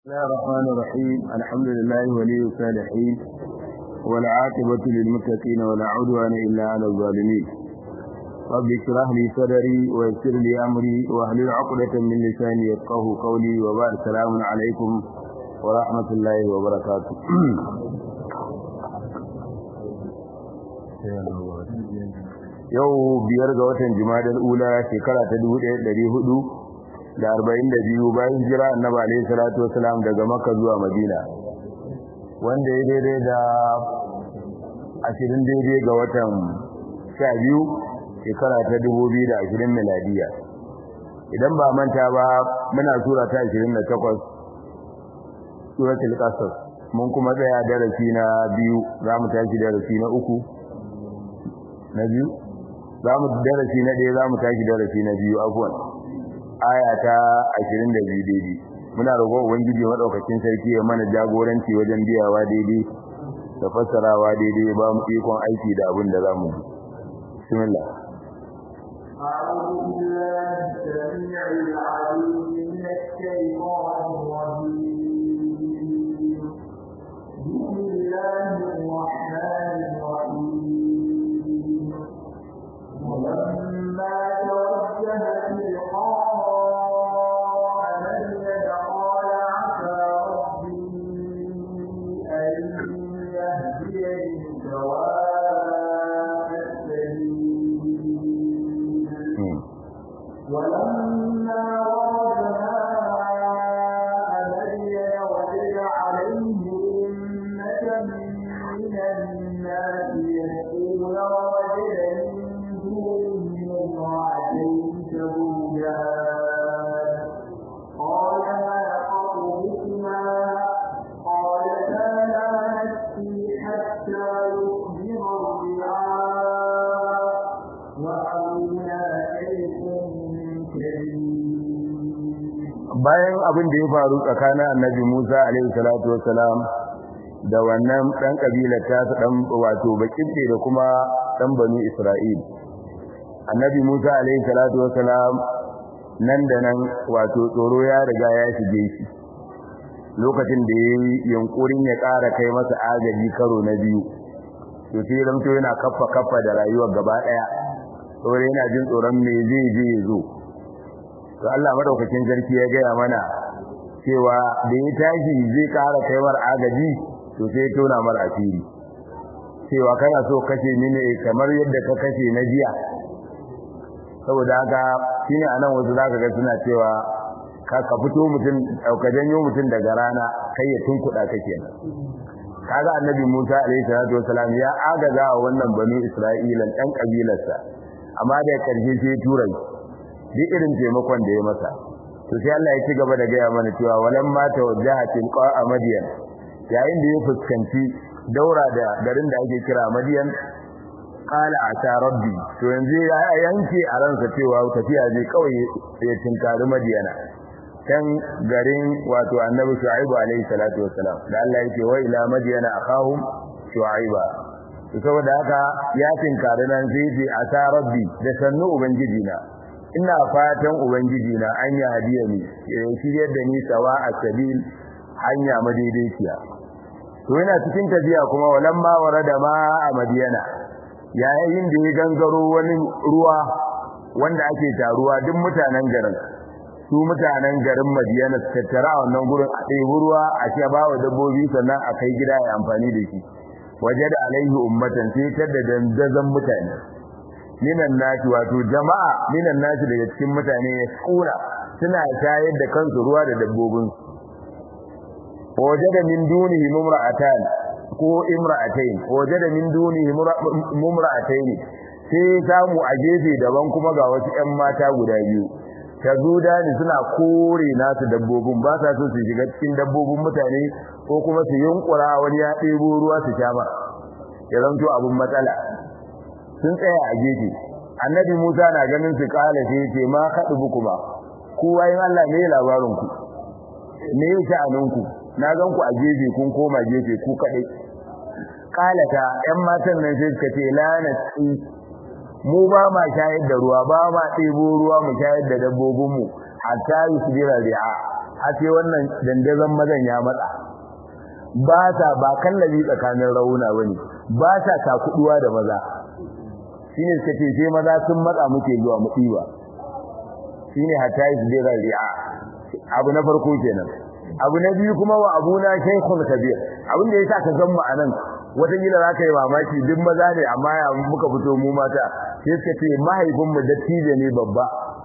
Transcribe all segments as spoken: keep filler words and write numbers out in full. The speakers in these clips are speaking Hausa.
بسم الله الرحمن الرحيم الحمد لله ولي الصالحين والعاقبة للمتقين ولا عدوان إلا على الظالمين رب اشرح لي صدري ويسر لي أمري واحلل عقدة من لساني يفقهوا قولي وبعد السلام عليكم ورحمة الله وبركاته yau biyar ga watan Jumadal Ula shekara ta dubu ɗaya da ɗari hudu da arba'in da biyu bayan hijira Annabi alayhi salatu wasalam daga Makka zuwa Madina wanda ya daidai da ashirin daidai ga watan sha biyu shekara ta dubu biyu da ashirin miladiya idan ba manta ba muna sura ta ashirin da takwas suratul Qasas mun kuma tsaya darasi na biyu za mu tashi darasi na uku na biyu za mu darasi na ɗaya za mu tashi darasi na biyu afwan aya ta ashirin da biyu daidai muna roƙon ubangiji madaukakin sarki ya mana jagoranci wajen biyawa daidai da fassarawa daidai ba mu ikon aiki da abin da za mu yi bismillah أعوذ بالله السميع العليم من الشيطان الرجيم بسم الله الرحمن الرحيم ولما توجه تلقاء مدين قال عسى ربي أن يهديني سواء السبيل ولما ورد ماء مدين وجد عليه أمة من الناس يسقون ووجد من دونهم امرأتين تذودان قال ما خطبكما قالتا لا نسقي حتى يصدر الرعاء وأبونا شيخ كبير. bayan abin da ya faru tsakanin Annabi Musa alaihi salatu wassalam da wannan dan kabilar ta dan wato bakibbe da kuma dan banu Isra'il Annabi Musa alaihi salatu wassalam nan da nan wato tsoro ya riga ya shige shi lokacin da yayi yunkurin ya ƙara kai masa agaji karo na biyu to sai ramto yana kaffa kaffa da rayuwar gaba daya tsoro yana jin tsoron me zai je zo to Allah madaukakin sarki ya gaya mana cewa da ya tashi zai ƙara kai mar agaji to sai tona mar asiri cewa kana so kashe ni ne kamar yadda ka kashe na jiya saboda haka shine anan wasu zaka ga suna cewa ka ka fito mutum ka janyo mutum daga rana kai ya tunkuda kake nan kaga annabi Musa alaihi salatu wasalam ya agaza wa wannan banu Isra'ilan dan kabilarsa amma da karshe sai turai duk irin taimakon da ya masa to sai Allah ya ci gaba da gaya mana cewa walamma tawajjaha tilqa madiyan yayin da ya fuskanci daura da garin da ake kira madiyan qala ata rabbi to yanzu ya yanke a ransa cewa tafiya zai kawai ya tinkari madiyana kan garin wato annabi shu'aibu alaihi salatu wassalam da Allah yake wa ila madiyana akhahum shu'aiba to saboda haka ya tinkari nan sai ce ata rabbi da sannu ubangiji na ina fatan ubangiji na an ya hadiya ni shi yadda ni sawa asabil hanya madaidaiciya to yana cikin tafiya kuma walamma warada ma a madiyana yayin da ya gangaro wani ruwa wanda ake taruwa duk mutanen garin su mutanen garin Madiyana su tattara wannan gurin a ɗebi ruwa a ce bawa dabbobi sannan a kai gida ya amfani da shi waje da alaihi ummatan sai ta da dandazon mutane minan nasi wato jama'a minan nasi daga cikin mutane ya kura suna shayar da kansu ruwa da dabbobin waje da min dunihi mumra'atan ko imra'atayn wajada min dunihi mumra'atayn sai samu a gefe daban kuma ga wasu ƴan mata guda biyu tazudani suna kore nasu dabbobin ba sa so su shiga cikin dabbobin mutane ko kuma su yunkura wani ya ɗebo ruwa su sha ba ya zanto abun matsala sun tsaya a gefe annabi Musa na ganin su kala sai ce ma kadubu kuma ku wayin Allah ne labarin ku me yake anunku na gan ku a gefe kun koma gefe ku kadai kalata ƴan matan nan sai suka ce la nasi mu ba ma shayar da ruwa ba ma ɗebo ruwa mu shayar da dabbobin mu hatta yusbira ri'a har sai wannan dandazon mazan ya matsa ba ta ba kallabi tsakanin rauna bane ba ta takuduwa da maza shine suka ce sai maza sun matsa muke zuwa mu diba shine hatta isbira ri'a abu na farko kenan abu na biyu kuma wa abuna shaykhun kabir abin da yasa ka gamma anan wata gida zaka yi mamaki duk maza ne amma ya muka fito mu mata sai suka ce mahaifin mu dattijo ne babba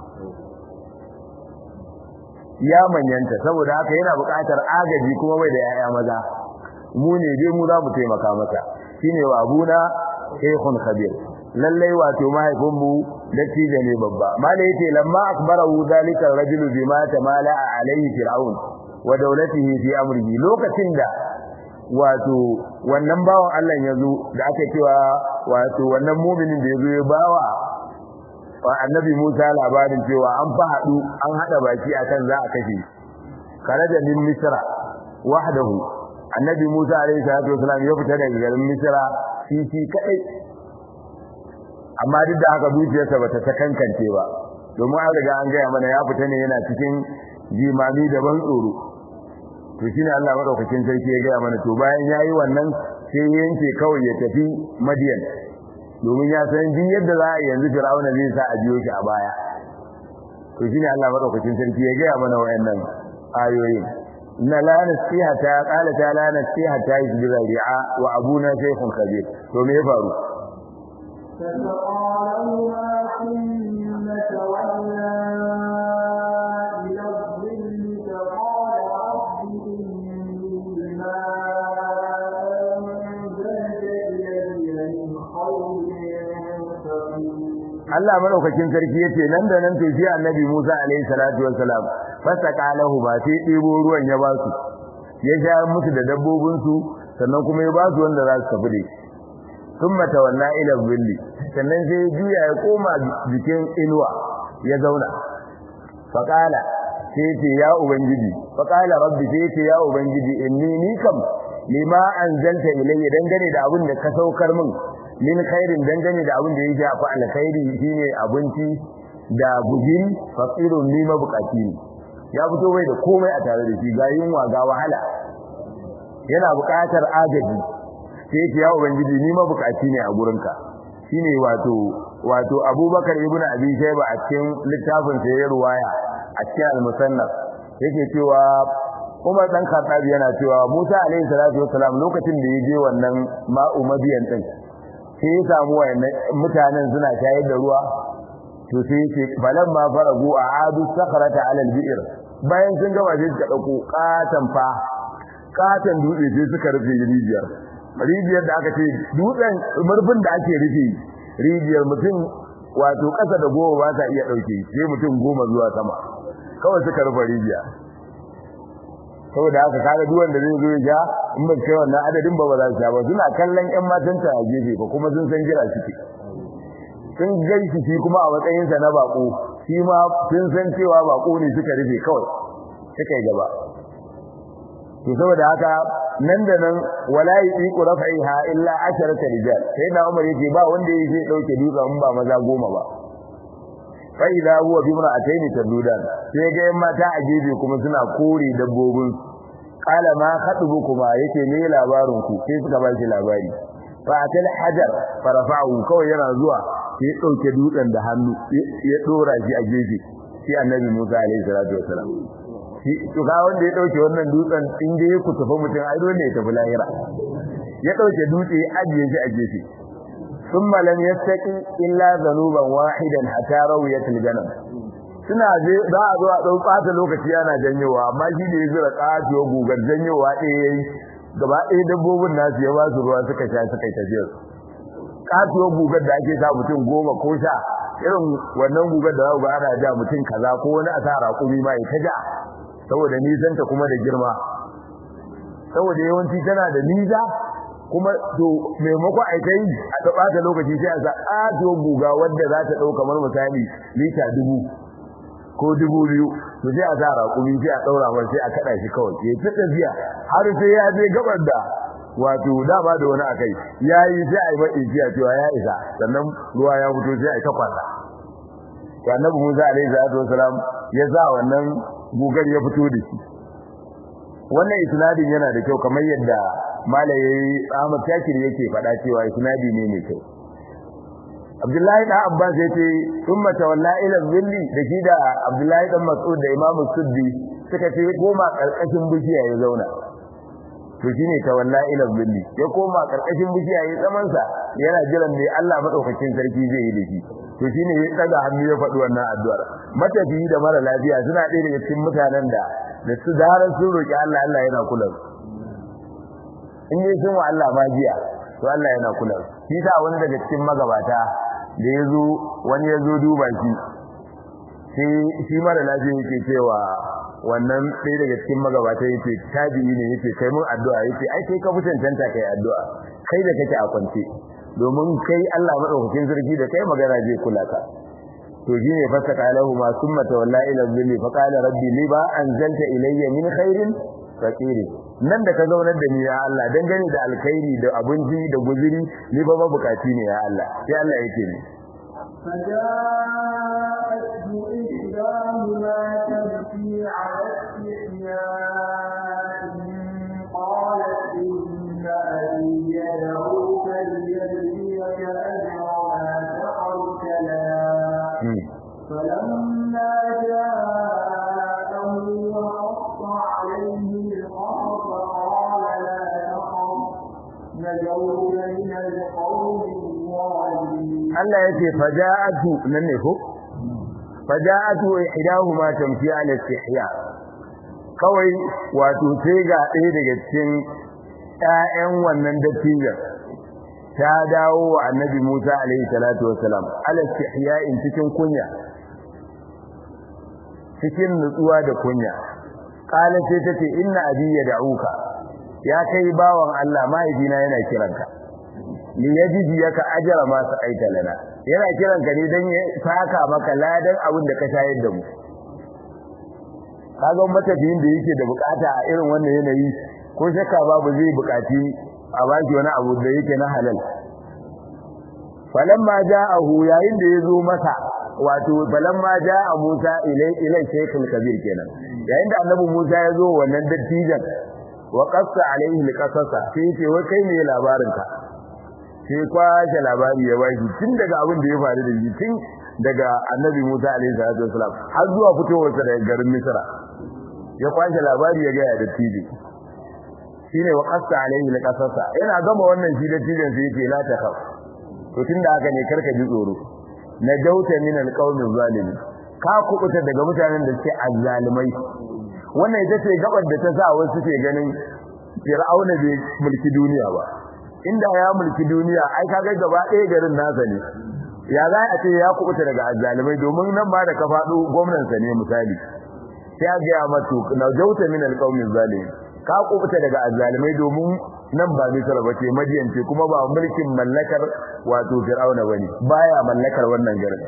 ya manyanta saboda haka yana buƙatar agaji kuma bai da yaya maza mu ne dai mu za mu taimaka masa shine wa abuna shaykhun kabir lallai wato mahaifin mu dattijo ne babba mala yace lamma akbarahu zalika rajulu bima tamala alayhi fir'aun wa dawlatihi fi amrihi lokacin da wato wannan bawan Allah yazo da aka cewa wato wannan mu'minin da yazo ya bawa wa annabi Musa labarin cewa an fa hadu an hada baki akan za a kashe karaja min misra wahdahu annabi Musa alayhi salatu wasalam ya fita daga garin misra shi shi kai amma duk da haka zuciyarsa bata ta kankance ba domin an riga an gaya mana ya fita ne yana cikin jimami da ban tsoro to shine Allah madaukakin sarki ya gaya mana to bayan yayi wannan sai yanke kawai ya tafi Madian domin ya san din yadda za a yanzu Fir'auna zai sa a biyo shi a baya to shine Allah madaukakin sarki ya gaya mana wayannan ayoyin inna la nasihata qala ta la nasihata yajra ri'a wa abuna shaykhun kabir to me ya faru فَتَقَالَوْهَا ثُمَّ تَوَلَّى إِلَى الظِّلِّ فَقَالَ رَبِّ إِنِّي لِمَا أَنزَلْتَ إِلَيَّ مِنْ خَيْرٍ فَقِيرٌ Allah madaukakin sarki yace nan da nan to sai Annabi Musa alaihi salatu wassalam fasaqalahu ba sai ɗebo ruwan ya ba su ya sha musu da dabbobin su sannan kuma ya ba su wanda za su tafi da shi thumma tawalla ila dhilli sannan sai juya ya koma jikin inuwa ya zauna faqala sai ce ya ubangiji faqala rabbi sai ce ya ubangiji inni ni kam lima anzalta ilayya dangane da abin da ka saukar min min khairin dangane da abin da ya shafi alkhairi shine abinci da gujiri faqirun ni mabukaci ne ya fito bai da komai a tare da shi ga yunwa ga wahala yana buƙatar agaji sai ce ya ubangiji ni mabukaci ne a gurinka shine wato wato Abubakar ibn Abi Shayba a cikin littafin sa ya ruwaya a cikin al-Musannaf yake cewa Umar dan Khattab yana cewa Musa alaihi salatu wassalam lokacin da yaje wannan ma'u Madiyan din sai ya samu wayannan mutanen suna shayar da ruwa to sai yake balan ma faragu a'adu sakhrata ala al-bi'r bayan sun gama sai suka dauko katan fa katan dutse sai suka rufe rijiyar rijiyar da aka ce dutsen murfin da ake rufe rijiyar mutum wato kasa da goma ba ta iya dauke sai mutum goma zuwa sama kawai suka rufe rijiya saboda haka kaga duk wanda zai zo ya in ba kai wannan adadin ba ba za su sha ba suna kallon ƴan matan ta a gefe ba kuma sun san jira suke sun gaishe shi kuma a matsayin sa na bako shi ma sun san cewa bako ne suka rufe kawai suka yi gaba to saboda haka nan da nan wala yiqu rafaiha illa asharata rijal sai da Umar yake ba wanda yake dauke dutsen in ba maza goma ba fa idza huwa bi imra'atayn tadudan sai ga mata a gefe kuma suna kore dabbobin qala ma khatubukuma yake ne labarin ku sai suka ba shi labari fa atal hajar farafa'u kawai yana zuwa sai dauke dutsen da hannu ya dora shi a gefe sai annabi Musa alaihi salatu wasalam to ga wanda ya dauke wannan dutsen inda ya kutufa mutum ai dole ya tafi lahira ya dauke dutse ya ajiye shi a gefe thumma lam yastaqi illa zanuban wahidan hatta rawiyat al-ganam suna je za a zo a dau fata lokaci yana janyowa amma shi da ya zura katiyo gugar janyowa ɗaya yayi gaba ɗaya dabbobin nasu ya ba su ruwa suka sha suka tafiya katiyo gugar da ake sa mutum goma ko sha irin wannan gugar da za ga ana ja mutum kaza ko wani asara kumi ma ya ja saboda nisanta kuma da girma saboda yawanci tana da nisa kuma to maimako ai kai a ta bata lokaci sai a sa ato guga wanda za ta dauka kamar misali lita dubu ko dubu biyu to sai a sa raƙumi sai a daura mar sai a kada shi kawai ya ta tafiya har sai ya je gabar da wato dama da wani akai yayi sai ai ba ijiya cewa ya isa sannan ruwa ya fito sai ai ta kwasa to annabi Musa alaihi salatu wasalam ya za wannan gugar ya fito da shi wannan isnadin yana da kyau kamar yadda malai Ahmad Shakir yake faɗa cewa isnadi ne mai kyau Abdullahi da Abbas yace thumma tawalla ila dhilli da shi da Abdullahi dan Mas'ud da Imam Suddi suka ce koma karkashin bishiya ya zauna to shine tawalla ila dhilli ya koma karkashin bishiya ya zaman sa yana jiran ne Allah madaukakin sarki zai yi da shi to shine ya daga hannu ya faɗi wannan addu'ar matafi da mara lafiya suna ɗaya daga cikin mutanen da da su zaran sun roki Allah Allah yana kula in ne sun wa Allah magiya to Allah yana kula shi ta wani daga cikin magabata da yazo wani yazo duba shi sai shi mara lafiya yake cewa wannan ɗaya daga cikin magabata yake tabi'i ne yake kai mun addu'a yake ai kai ka fitantanta kai addu'a kai da kake a kwance domin kai Allah madaukakin sarki da kai magana zai kula ka to shine fasaka lahu ma summa tawalla ila dhilli fa qala rabbi liba anzalta ilayya min khairin faqiri nan da ka zaunar da ni ya Allah dangane da alkhairi da abinci da guzuri ni ba ba bukati ne ya Allah sai Allah yake ni فجاءت إحداهما تبكي على استحياء قالت إن أبي يدعوك ليجزيك أجر ما سقيت لنا فلما جاءه وقص عليه القصص قال لا تخف نجوت من القوم الظالمين Allah yace faja'atu nan ne ko faja'atu ihdahuma tamshi ala istihya kawai wato sai ga ɗaya daga cikin ƴaƴan wannan dattijan ta dawo wa annabi Musa alaihi salatu wassalam ala istihya in cikin kunya cikin nutsuwa da kunya qala sai tace inna abi yad'uka ya kai bawan Allah mahaifina yana kiranka li yajziyaka ajra ma sa'aita lana yana kiranka ne dan ya saka maka ladan abin da ka shayar da mu kaga matafiyin da yake da bukata a irin wannan yanayi ko shakka babu zai bukaci a baki wani abu da yake na halal falamma ja'ahu yayin da yazo masa wato falamma ja'a Musa ilai ilai shaykhul kabir kenan yayin da annabi Musa yazo wannan dattijan wa qassa alaihi alqasasa sai ce wai kai ne labarin ka sai kwashe labari ya bashi tun daga abin da ya faru da shi tun daga annabi Musa alaihi salatu wasalam har zuwa fitowarsa daga garin Misra ya kwashe labari ya ga ya dattijo shine wa qassa alaihi alqasasa ina gama wannan shi dattijan sai yake la ta khaf to tunda haka ne karka ji tsoro na dauta min alqawmi zalimi ka kubuta daga mutanen da suke azzalimai wannan ita ce gabar da ta sa wasu suke ganin Fir'auna bai mulki duniya ba inda ya mulki duniya ai kaga gaba ɗaya garin nasa ne ya za a ce ya kubuta daga azzalimai domin nan ba da ka faɗo gwamnan sa ne misali sai ga ya mato na dauta min alqawmi zalimi ka kubuta daga azzalimai domin nan ba Misra bace Madiyance kuma ba mulkin mallakar wato Fir'auna bane baya mallakar wannan garin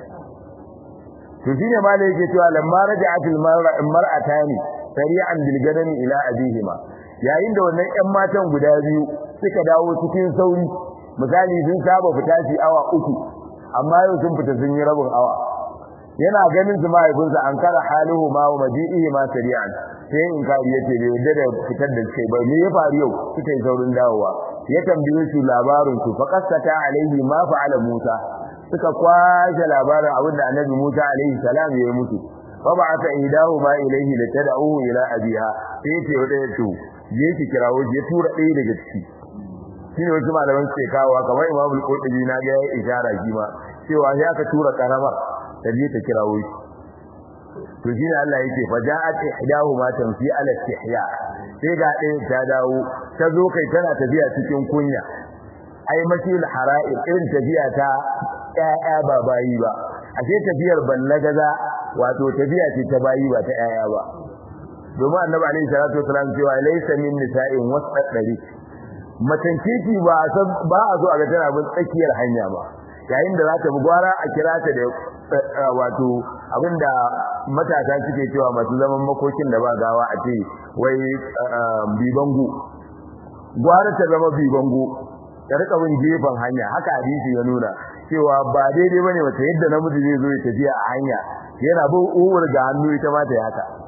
to shine ma da yake cewa lamma raja'atil mar'atani sari'an bil gadani ila abihima yayin da wannan ƴan matan guda biyu suka dawo cikin sauri misali sun saba fita shi awa uku amma yau sun fita sun yi rabin awa yana ganin su mahaifinsa an kara haluhu ma wa maji'ihi ma sari'an sai in ka yace bai yadda da fitar da kai ba me ya faru yau suka yi saurin dawowa ya tambaye su labarin su faqasata alaihi ma fa'ala Musa suka kwashe labarin abin da Annabi Musa alaihi salam ya yi musu fa ba'atha idahu ma ilaihi la tad'uhu ila abiha sai ce wada to je ki kirawo je tura ɗaya daga ciki shine wasu malaman suke kawo kamar Imam al-Qurtubi na ga ya ishara shi ma cewa ya ka tura karama ta je ta kirawo shi to shine Allah yake faja'at ihdahuma tamfi ala istihya sai ga ɗaya ta dawo ta zo kai tana tafiya cikin kunya ai masil hara'ir irin tafiya ta ƴaƴa ba bayi ba ashe tafiyar ballagaza wato tafiya ce ta bayi ba ta ƴaƴa ba domin annabi alaihi salatu wasallam cewa laysa min nisa'in wasdari matan titi ba ba a zo a ga tana bin tsakiyar hanya ba yayin da za ta bi gwara a kira ta da wato abinda matasa suke cewa masu zaman makokin da ba gawa a ce wai bibango gwara ta zama bibango ta rika bin gefen hanya haka hadisi ya nuna cewa ba daidai bane wata yadda namiji zai zo ya tafiya a hanya yana bin uwar ga hannu ita ma ta yi haka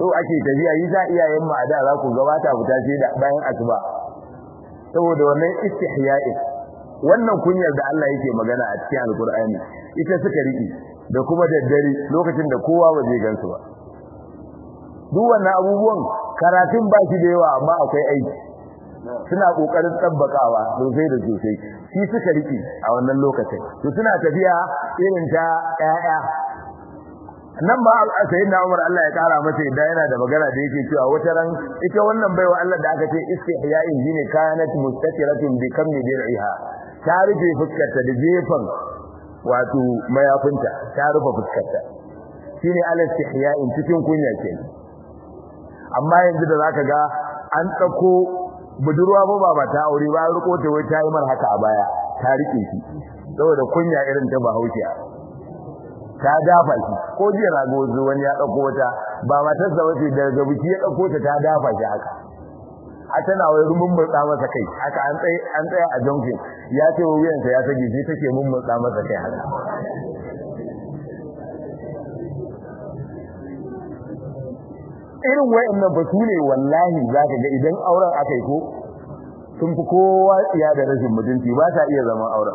so ake tafiya yi za iyayen mu a da za ku gabata fita ce da bayan asuba saboda wannan istihya'i wannan kunyar da Allah yake magana a cikin alkur'ani ita suka riki da kuma daddare lokacin da kowa ba zai gansu ba duk wannan abubuwan karatun ba shi da yawa amma akwai aiki suna kokarin tabbakawa sosai da sosai shi suka riki a wannan lokacin to suna tafiya irin ta ƴaƴa nan ba sayyidina Umar Allah ya kara masa idan yana da magana da yake cewa wata ran ita wannan baiwa Allah da aka ce istihya'in shine kanat mustatiratun bi kammi dir'iha ta rufe fuskarta da jefan wato mayafinta ta rufe fuskarta shine al-istihya'in cikin kunya ce amma yanzu da zaka ga an tsako budurwa ba ba ta aure ba riko ta wai ta yi mar haka a baya ta rike shi saboda kunya irin ta Bahaushe ta dafa shi ko jiya rago zo wani ya dauko wata ba matar sa wace daga biki ya dauko ta ta dafa shi haka a tana wai rumun mutsa masa kai haka an tsaye an tsaya a junction ya ce wuyansa ya sage shi take mun mutsa masa kai haka irin wayannan ba su ne wallahi zaka ga idan auren aka yi ko sun fi kowa tsiya da rashin mutunci ba ta iya zaman auren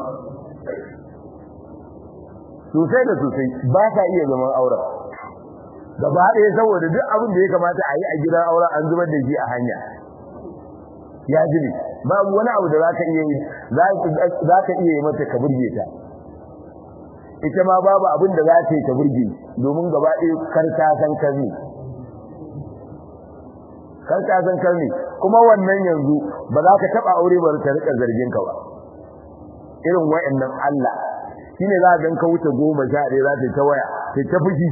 sosai da sosai ba ta iya zaman auren gaba ɗaya saboda duk abin da ya kamata a yi a gidan auren an zubar da shi a hanya ya jibi babu wani abu da zaka iya yi zaka iya yi mata ka burge ta ita ma babu abin da za ta yi ta burge domin gaba ɗaya karta san karni karta san karni kuma wannan yanzu ba za ka taba aure ba ta rika zargin ka ba irin wayannan Allah shine za ka ganka wuce goma sha ɗaya za ta ta waya ta ta fushi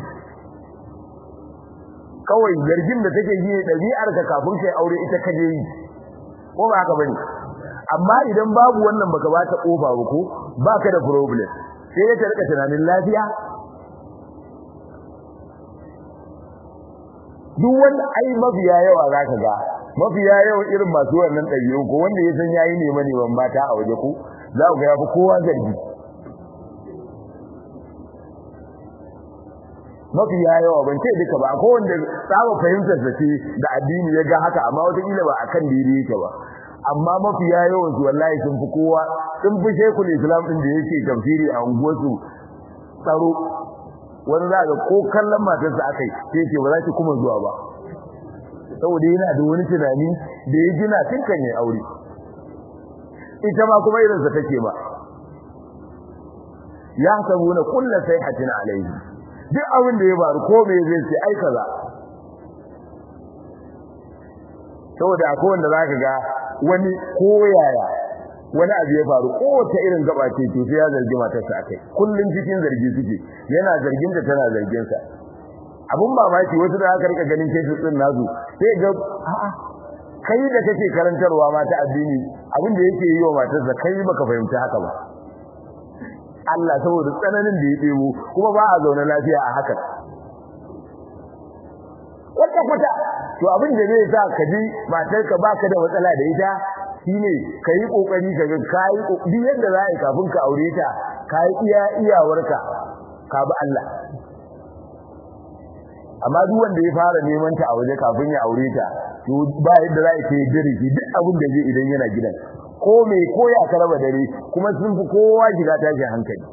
kawai zargin da take yi dabi'ar ka kafin kai aure ita kaje yi ko ba haka bane amma idan babu wannan baka ba ta kofa ba ko baka da problem sai ta rika tunanin lafiya duk wanda ai mafiya yawa zaka ga mafiya yawa irin masu wannan dabi'u ko wanda ya san yayi ne mane ban mata a waje ko za ku ga yafi kowa zargi mafiya yawa ban ce duka ba ko wanda tsaba fahimtar sa ce da addini ya ga haka amma wata kila ba akan daidai yake ba amma mafiya yawan su wallahi sun fi kowa sun fi shekul islam din da yake tafsiri a unguwarsu tsaro wani za ga ko kallon matarsa akai sai ce ba za ki kuma zuwa ba saboda yana da wani tunani da ya gina tun kan ya aure ita ma kuma irin sa take ba ya sabuna kullu sayhatin alayhi duk abin da ya faru ko me zai ce ai kaza saboda akwai wanda zaka ga wani koyaya wani abu ya faru kowace irin gaba ce to sai ya zargi matarsa akai kullun cikin zargi suke yana zargin da tana zargin sa abun mamaki wasu da aka rika ganin kesu din nazu sai ga a'a kai da kake karantarwa mata addini abin da yake yi wa matarsa kai baka fahimci haka ba Allah saboda tsananin da ya debo kuma ba a zauna lafiya a haka wata kwata to abin da zai sa ka ji matarka baka da matsala da ita shine kai kokari kaga kai duk yadda za ka kafin ka aure ta kai iya iyawarka ka bi Allah amma duk wanda ya fara neman ta a waje kafin ya aure ta to ba yadda za ka yi diriki duk abin da zai idan yana gidan ko me ko ya karaba dare kuma sun fi kowa shiga tashin hankali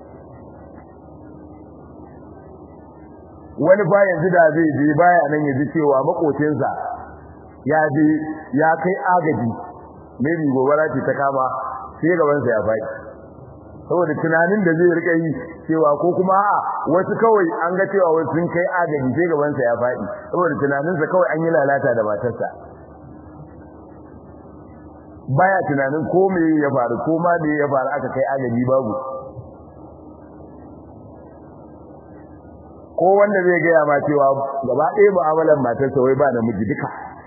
wani ba yanzu da zai je baya nan ya ji cewa makocinsa ya je ya kai agaji maybe gobara ce ta kama sai gaban sa ya faɗi saboda tunanin da zai rika yi cewa ko kuma a wasu kawai an ga cewa wasu sun kai agaji sai gaban sa ya faɗi saboda tunanin sa kawai an yi lalata da matarsa baya tunanin ko me ya faru ko ma da ya faru aka kai agaji babu ko wanda zai ga ma cewa gaba ɗaya mu'amalar matarsa wai ba namiji duka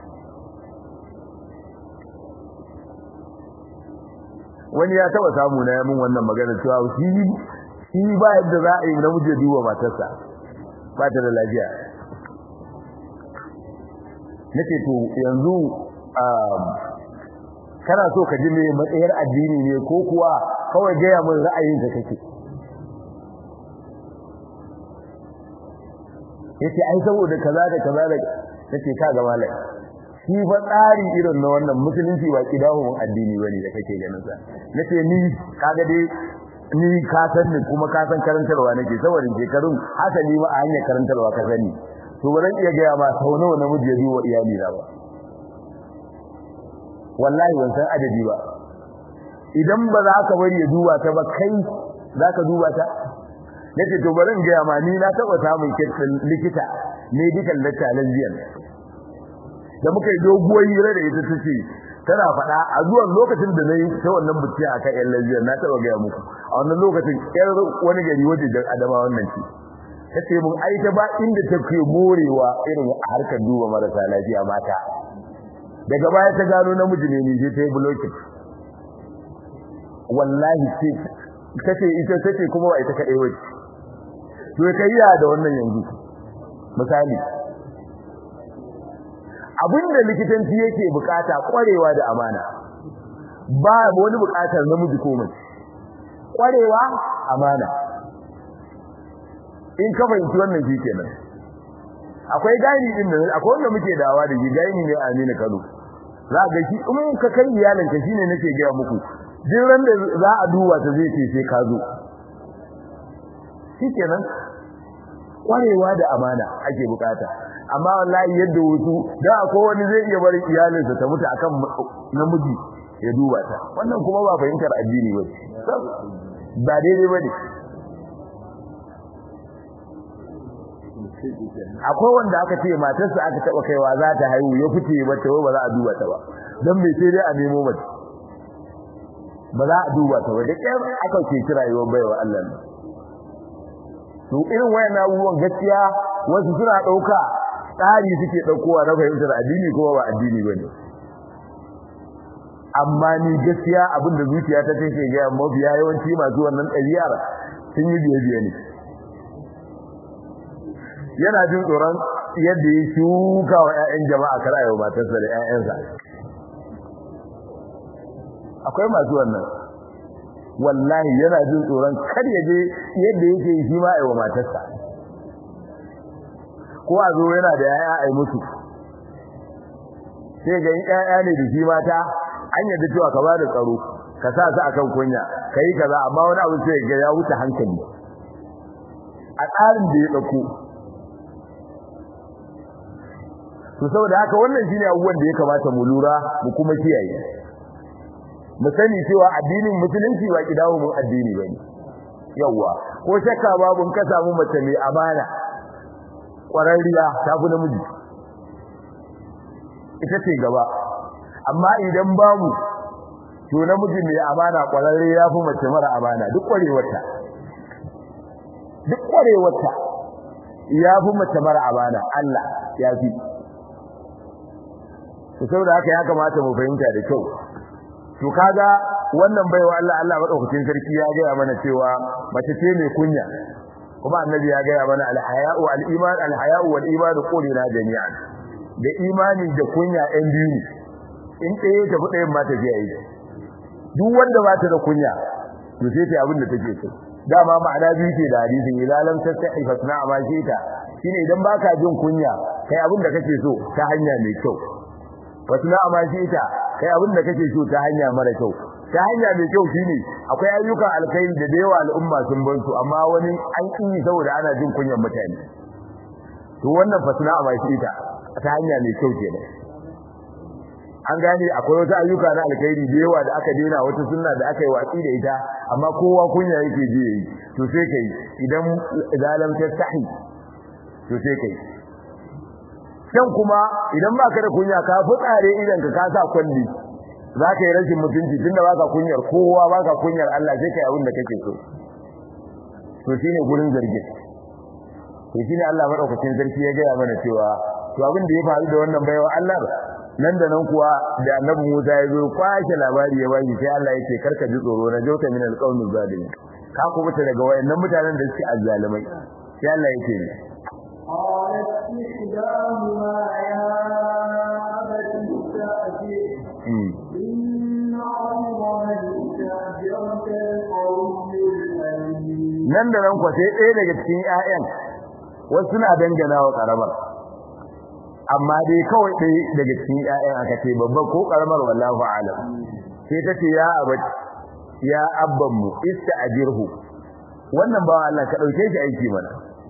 wani ya taba samu na yamin wannan magana cewa shi shi ba yadda za a yi namiji ya duba matarsa ba ta da lafiya nake to yanzu kana so ka ji me matsayar addini ne ko kuwa kawai gaya mun ra'ayin ka kake yace ai saboda kaza da kaza da take ka ga malai shi fa tsari irin na wannan musulunci ba kidahun addini bane da kake ganin sa nace ni kaga dai ni ka san ni kuma ka san karantarwa nake saboda shekarun hasali ma a hanyar karantarwa ka sani to ba zan iya ga ma sau nawa namiji ya duba iyali da ba wallahi ban san adadi ba idan ba za ka bari ya duba ta ba kai za ka duba ta nace to bari in ga ma ni na taba samun kirkin likita medical lecturer lesbian da muka yi doguwar hira da ita tace tana faɗa a zuwan lokacin da nayi ta wannan buci akan yan lesbian na taba ga muku a wannan lokacin yar wani gari waje da adama wannan ce tace mun ai ta ba inda take morewa irin harkar duba marasa lafiya mata daga baya ta gano namiji ne ne sai ta yi blocking wallahi ce tace ita tace kuma ba ita kadai wace to kai ya da wannan yanzu misali abinda likitanci yake bukata kwarewa da amana ba wani bukatar namiji ko mace kwarewa amana in ka fahimci wannan shi kenan akwai gani din da akwai wanda muke dawa da shi gani ne Aminu Kano za ga shi in ka kai iyalan ka shine nake ga muku jin ran da za a duba ta zai ce sai ka zo shi kenan kwarewa da amana ake bukata amma wallahi yadda wasu da akwai wani zai iya bari iyalinsa ta mutu akan namiji ya duba ta wannan kuma ba fahimtar addini ba ba daidai bane akwai wanda aka ce matarsa aka taba kaiwa za ta haihu ya fice mata ba za a duba ta ba dan me sai dai a nemo mace ba za a duba ta ba da kyar aka ce kirayewar baiwa Allah ne to irin wayannan abubuwan gaskiya wasu suna dauka tsari suke daukowa na fahimtar addini kuma ba addini bane amma ni gaskiya abinda zuciya ta take ga mabiya yawanci masu wannan ɗabi'ar sun yi biye biye ne yana jin tsoron yadda ya shuka wa ƴaƴan jama'a kar ayo matarsa da ƴaƴansa akwai masu wannan wallahi yana jin tsoron kar ya je yadda yake yi shi ma ayo matarsa ko a zo yana da ƴaƴa ai musu sai ga ƴaƴa ne da shi mata an yadda cewa ka ba da tsaro ka sa su akan kunya kai kaza amma wani abu sai ga ya wuce hankali a tsarin da ya dauko to saboda haka wannan shine abubuwan da ya kamata mu lura mu kuma kiyaye mu sani cewa addinin musulunci ba kidawo mun addini bane yawa ko shakka babu in ka samu mace mai amana kwararriya ta fi namiji ita ce gaba amma idan babu to namiji mai amana kwararre ya fi mace mara amana duk kwarewarta duk kwarewarta ya fi mace mara amana Allah ya fi to saboda haka ya kamata mu fahimta da kyau to kaga wannan baiwa Allah Allah madaukakin sarki ya ga mana cewa mace ce mai kunya kuma annabi ya ga mana al-haya'u al-iman al-haya'u wal-iman qulina jami'an da imani da kunya ɗan biyu in tsaye ta fi ɗayan mata fiye yi duk wanda ba ta da kunya to sai ta abin da take so dama ma'ana biyu ce da hadisin idan lam tastahi fasna ma ta shine idan baka jin kunya kai abin da kake so ta hanya mai kyau fasna ma ta kai abin da kake so ta hanya mara kyau ta hanya mai kyau shine akwai ayyukan alkhairi da da yawa al'umma sun bar su amma wani an yi saboda ana jin kunyar mutane to wannan fasna ma ta ta hanya mai kyau kenan an gane akwai wasu ayyuka na alkhairi da yawa da aka dena wata sunna da aka yi watsi da ita amma kowa kunya yake ji yayi to sai kai idan zalam tastahi to sai kai dan kuma idan baka da kunya ka futsare idan ka kasa kulli zaka yi rashin mutunci tunda baka kunyar kowa baka kunyar Allah sai kai abin da kake so to shine gurin zargi to shine Allah madaukakin sarki ya ga mana cewa to abin da ya faru da wannan baiwa Allah nan da nan kuwa da annabi Musa ya zo kwashe labari ya bayi sai Allah yake karka ji tsoro na jota min alqawmi zalimin ka kuma ta daga wayannan mutanen da suke azzalimai sai Allah yake ne قالت إحداهما يا أبت استأجر إن خير من استأجرت القوي الأمين nan da nan kwa sai ɗaya daga cikin ƴaƴan wasu suna dangana wa karamar amma dai kawai dai daga cikin ƴaƴan aka ce babba ko karamar wallahu alam sai ta ce ya abati ya abban mu ista'jirhu wannan ba Allah ka dauke shi aiki mana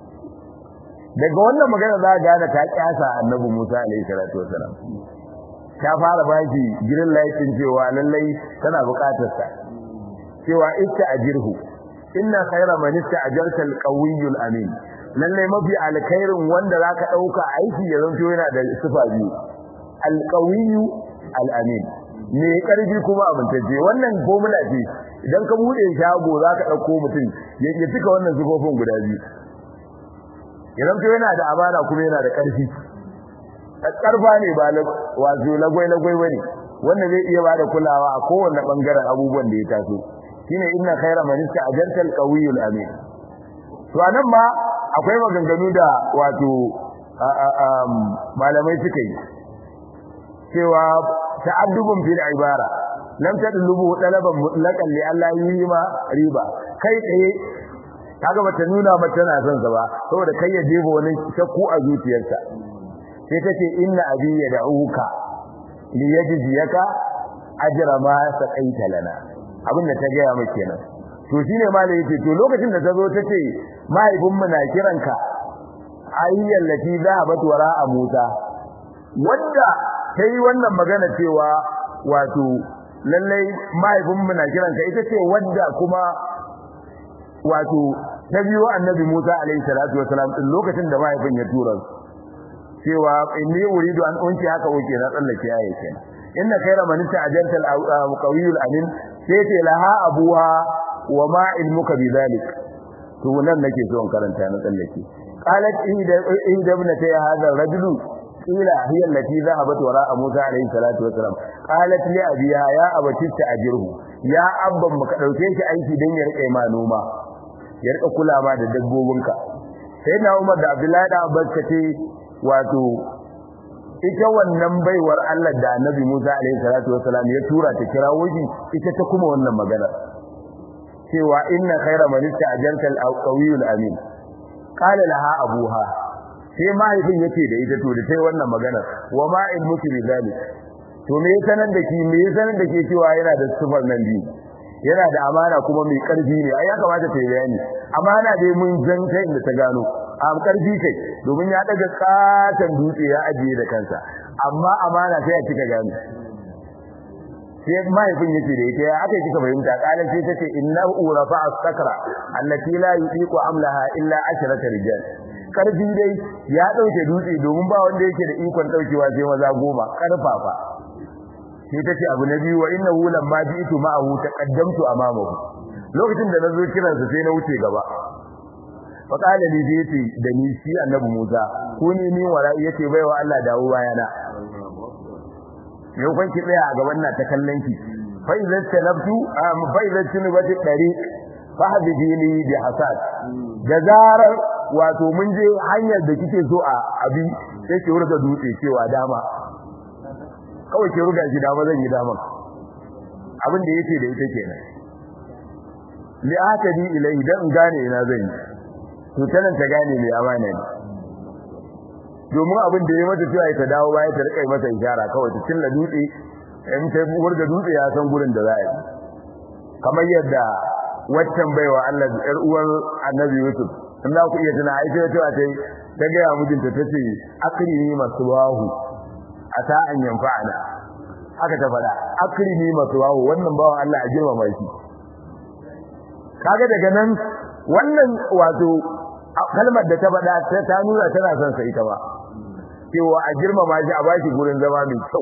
daga wannan magana za ga gane ta kyasa annabi Musa alaihi salatu wasalam ta fara baki girin laifin cewa lallai tana bukatar sa cewa ista'jirhu inna khayra man ista'jarta al-qawiyyul amin lalle mafi alkhairin wanda zaka dauka aiki ya zanto yana da sifa biyu al-qawiyyu al-amin me karfi kuma abuntaje wannan formula ce idan ka bude shago zaka dauko mutum ya cika wannan sifofin guda biyu ya zanto yana da amana kuma yana da karfi karfa ne ba wato lagwai lagwai bane wanda zai iya bada kulawa a kowanne bangaren abubuwan da ya taso shine inna khayra man ista'jarta al-qawiyyul amin to anan ma akwai maganganu da wato malamai suka yi cewa ta'addubun fil ibara lam tadlubu talaban mutlaqan li Allah yima riba kai tsaye kaga bata nuna mata tana son sa ba saboda kai ya jebo wani shakku a zuciyarsa sai tace inna abi yad'uka li yajziyaka ajra ma saqaita lana abinda ta gaya mai kenan to shine malai yace to lokacin da tazo tace mahaifinmu na kiranka ayyal lati zahabat wara'a Musa wanda tayi wannan magana cewa wato lalle mahaifinmu na kiranka ita ce wanda kuma wato ta biyo annabi Musa alaihi salatu wasalam din lokacin da mahaifin ya tura cewa inni uridu an unki haka wuce na tsallake yayi kenan inna khayra man ta'ajarta al-qawiyul amin sai ce laha abuha wa ma ilmuka bidhalik to nan nake so in karanta na tsallake qalat ihda ihda ibnati hadha ar-rajul ila hiya allati dhahabat wara'a Musa alayhi salatu wasalam qalat li abiha ya abati ta'jirhu ya abban maka dauke shi aiki dan ya rike ma noma ya rika kula ma da dabbobinka sai na Umar da Abdullahi da Abbas kace wato ita wannan baiwar Allah da Annabi Musa alaihi salatu wasalam ya tura ta kira waji ita ta kuma wannan magana cewa inna khayra man ista'jarta al-qawiyul amin qala laha abuha sai mahaifin yace da ita to da sai wannan magana wa ma ilmuki bi zalik to me sanan da ki me sanan da ke cewa yana da sifar nan biyu yana da amana kuma mai karfi ne ai ya kamata ta yi bayani amana dai mun jan kai inda ta gano am karfi kai domin ya daga katan dutse ya ajiye da kansa amma amana sai a cika gano sai mahaifin yace da ita ya aka kika fahimta kalan sai tace innahu rafa as-sakra allati la yuqiqu amlaha illa asharata rijal karfi dai ya dauke dutse domin ba wanda yake da ikon daukewa sai maza goma karfafa sai tace abu na biyu wa innahu lamma ji'tu ma'ahu taqaddamtu amamahu lokacin da nazo kiransa sai na wuce gaba fa qala li yace da ni shi annabi Musa ko ni ni wara yace baiwa Allah dawo bayana yau kan ki tsaya a gaban na ta kallon ki fa idan talabtu fa idan tunubati tariq fa hadini bi hasad da zarar wato mun je hanyar da kike so a abi sai ki wurga dutse cewa dama kawai ki ruga shi dama zan yi dama abin da yake da ita kenan li atadi ilai dan gane ina zan yi to tanan ta gane mai amana ne domin abin da ya mata cewa ta dawo baya ta rika mata ishara kawai ta cilla dutse in ta wurga dutse ya san gurin da za a yi kamar yadda waccan baiwa Allah yar uwar Annabi Yusuf Allah ku iya tana ai sai ta ce ta ga mijinta tace akrimi maswahu ata an yanfa'ana haka ta fada akrimi maswahu wannan bawan Allah a girmama shi kaga daga nan wannan wato kalmar da ta fada ta nuna tana son sa ita ba cewa a girmama shi a bashi gurin zama mai kyau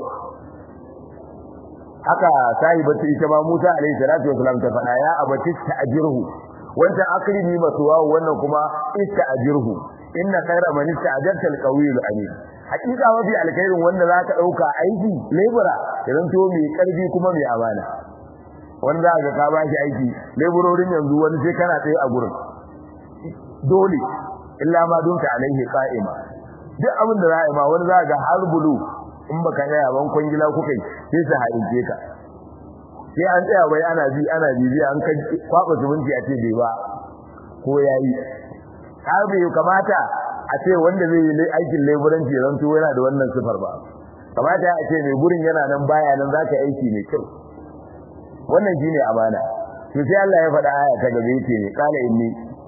haka sahibatu ita ma Musa alaihi salatu wasalam ta fada ya abati ta'jirhu wanda akrimi maswahu wannan kuma ista'jirhu inna khayra man ista'jarta al-qawiyul amin hakika mafi alkhairin wanda zaka dauka aiki labora idan to mai karfi kuma mai amana wanda zaka ka bashi aiki labororin yanzu wani sai kana tsaye a gurin dole illa ma dunka alaihi qa'ima duk abin da zai ma wani zaka har bulu in baka tsaya ban kwangila kukai sai su haɗinke ka sai an tsaya bai ana bi ana bibiya an kai kwaba zumunci a ce bai ba ko yayi har bai kamata a a ce wanda zai yi aikin leburanci zan to yana da wannan sifar ba kamata a ce mai gurin yana nan baya nan zaka aiki mai kyau wannan shine amana to sai Allah ya faɗa aya ta gabe yace ne qala inni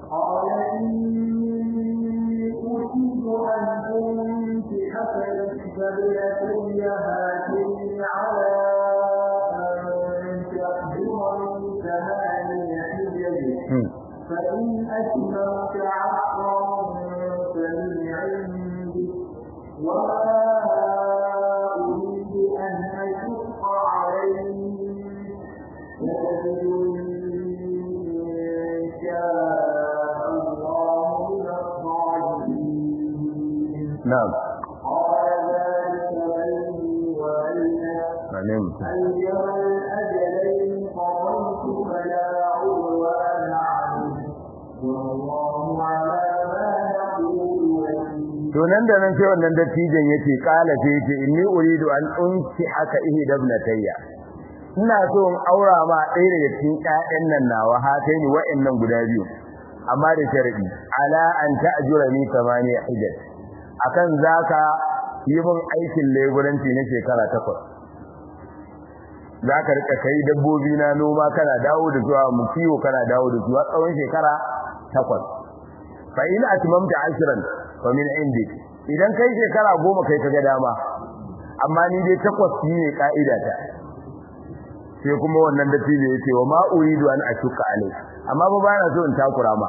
فإن أتممت عشرا فمن عندك وما أريد أن أشق عليك إن شاء الله من الصالحين. نعم. قال ذلك بيني وبينك أيما الأجلين قضيت فلا عدوان علي والله على ما نقول وكيل. to nan da nan sai wannan dattijan yace kala sai yace inni uridu an unki haka ihi dabnatayya ina so in aura ma ɗaya daga cikin ƴaƴan nan nawa hatai ni wa'annan guda biyu amma da sharadi ala an ta'jura ni tamaniya hijaj akan zaka yi min aikin leburanci na shekara takwas zaka rika kai dabbobi na noma kana dawo da zuwa mu kiwo kana dawo da zuwa tsawon shekara takwas fa in atmamta ashran fa min indik idan kai shekara goma kai kaga dama amma ni dai takwas ne kaida ta sai kuma wannan dattijo yace wa ma uridu an ashuka alai amma ba bana so in takura ma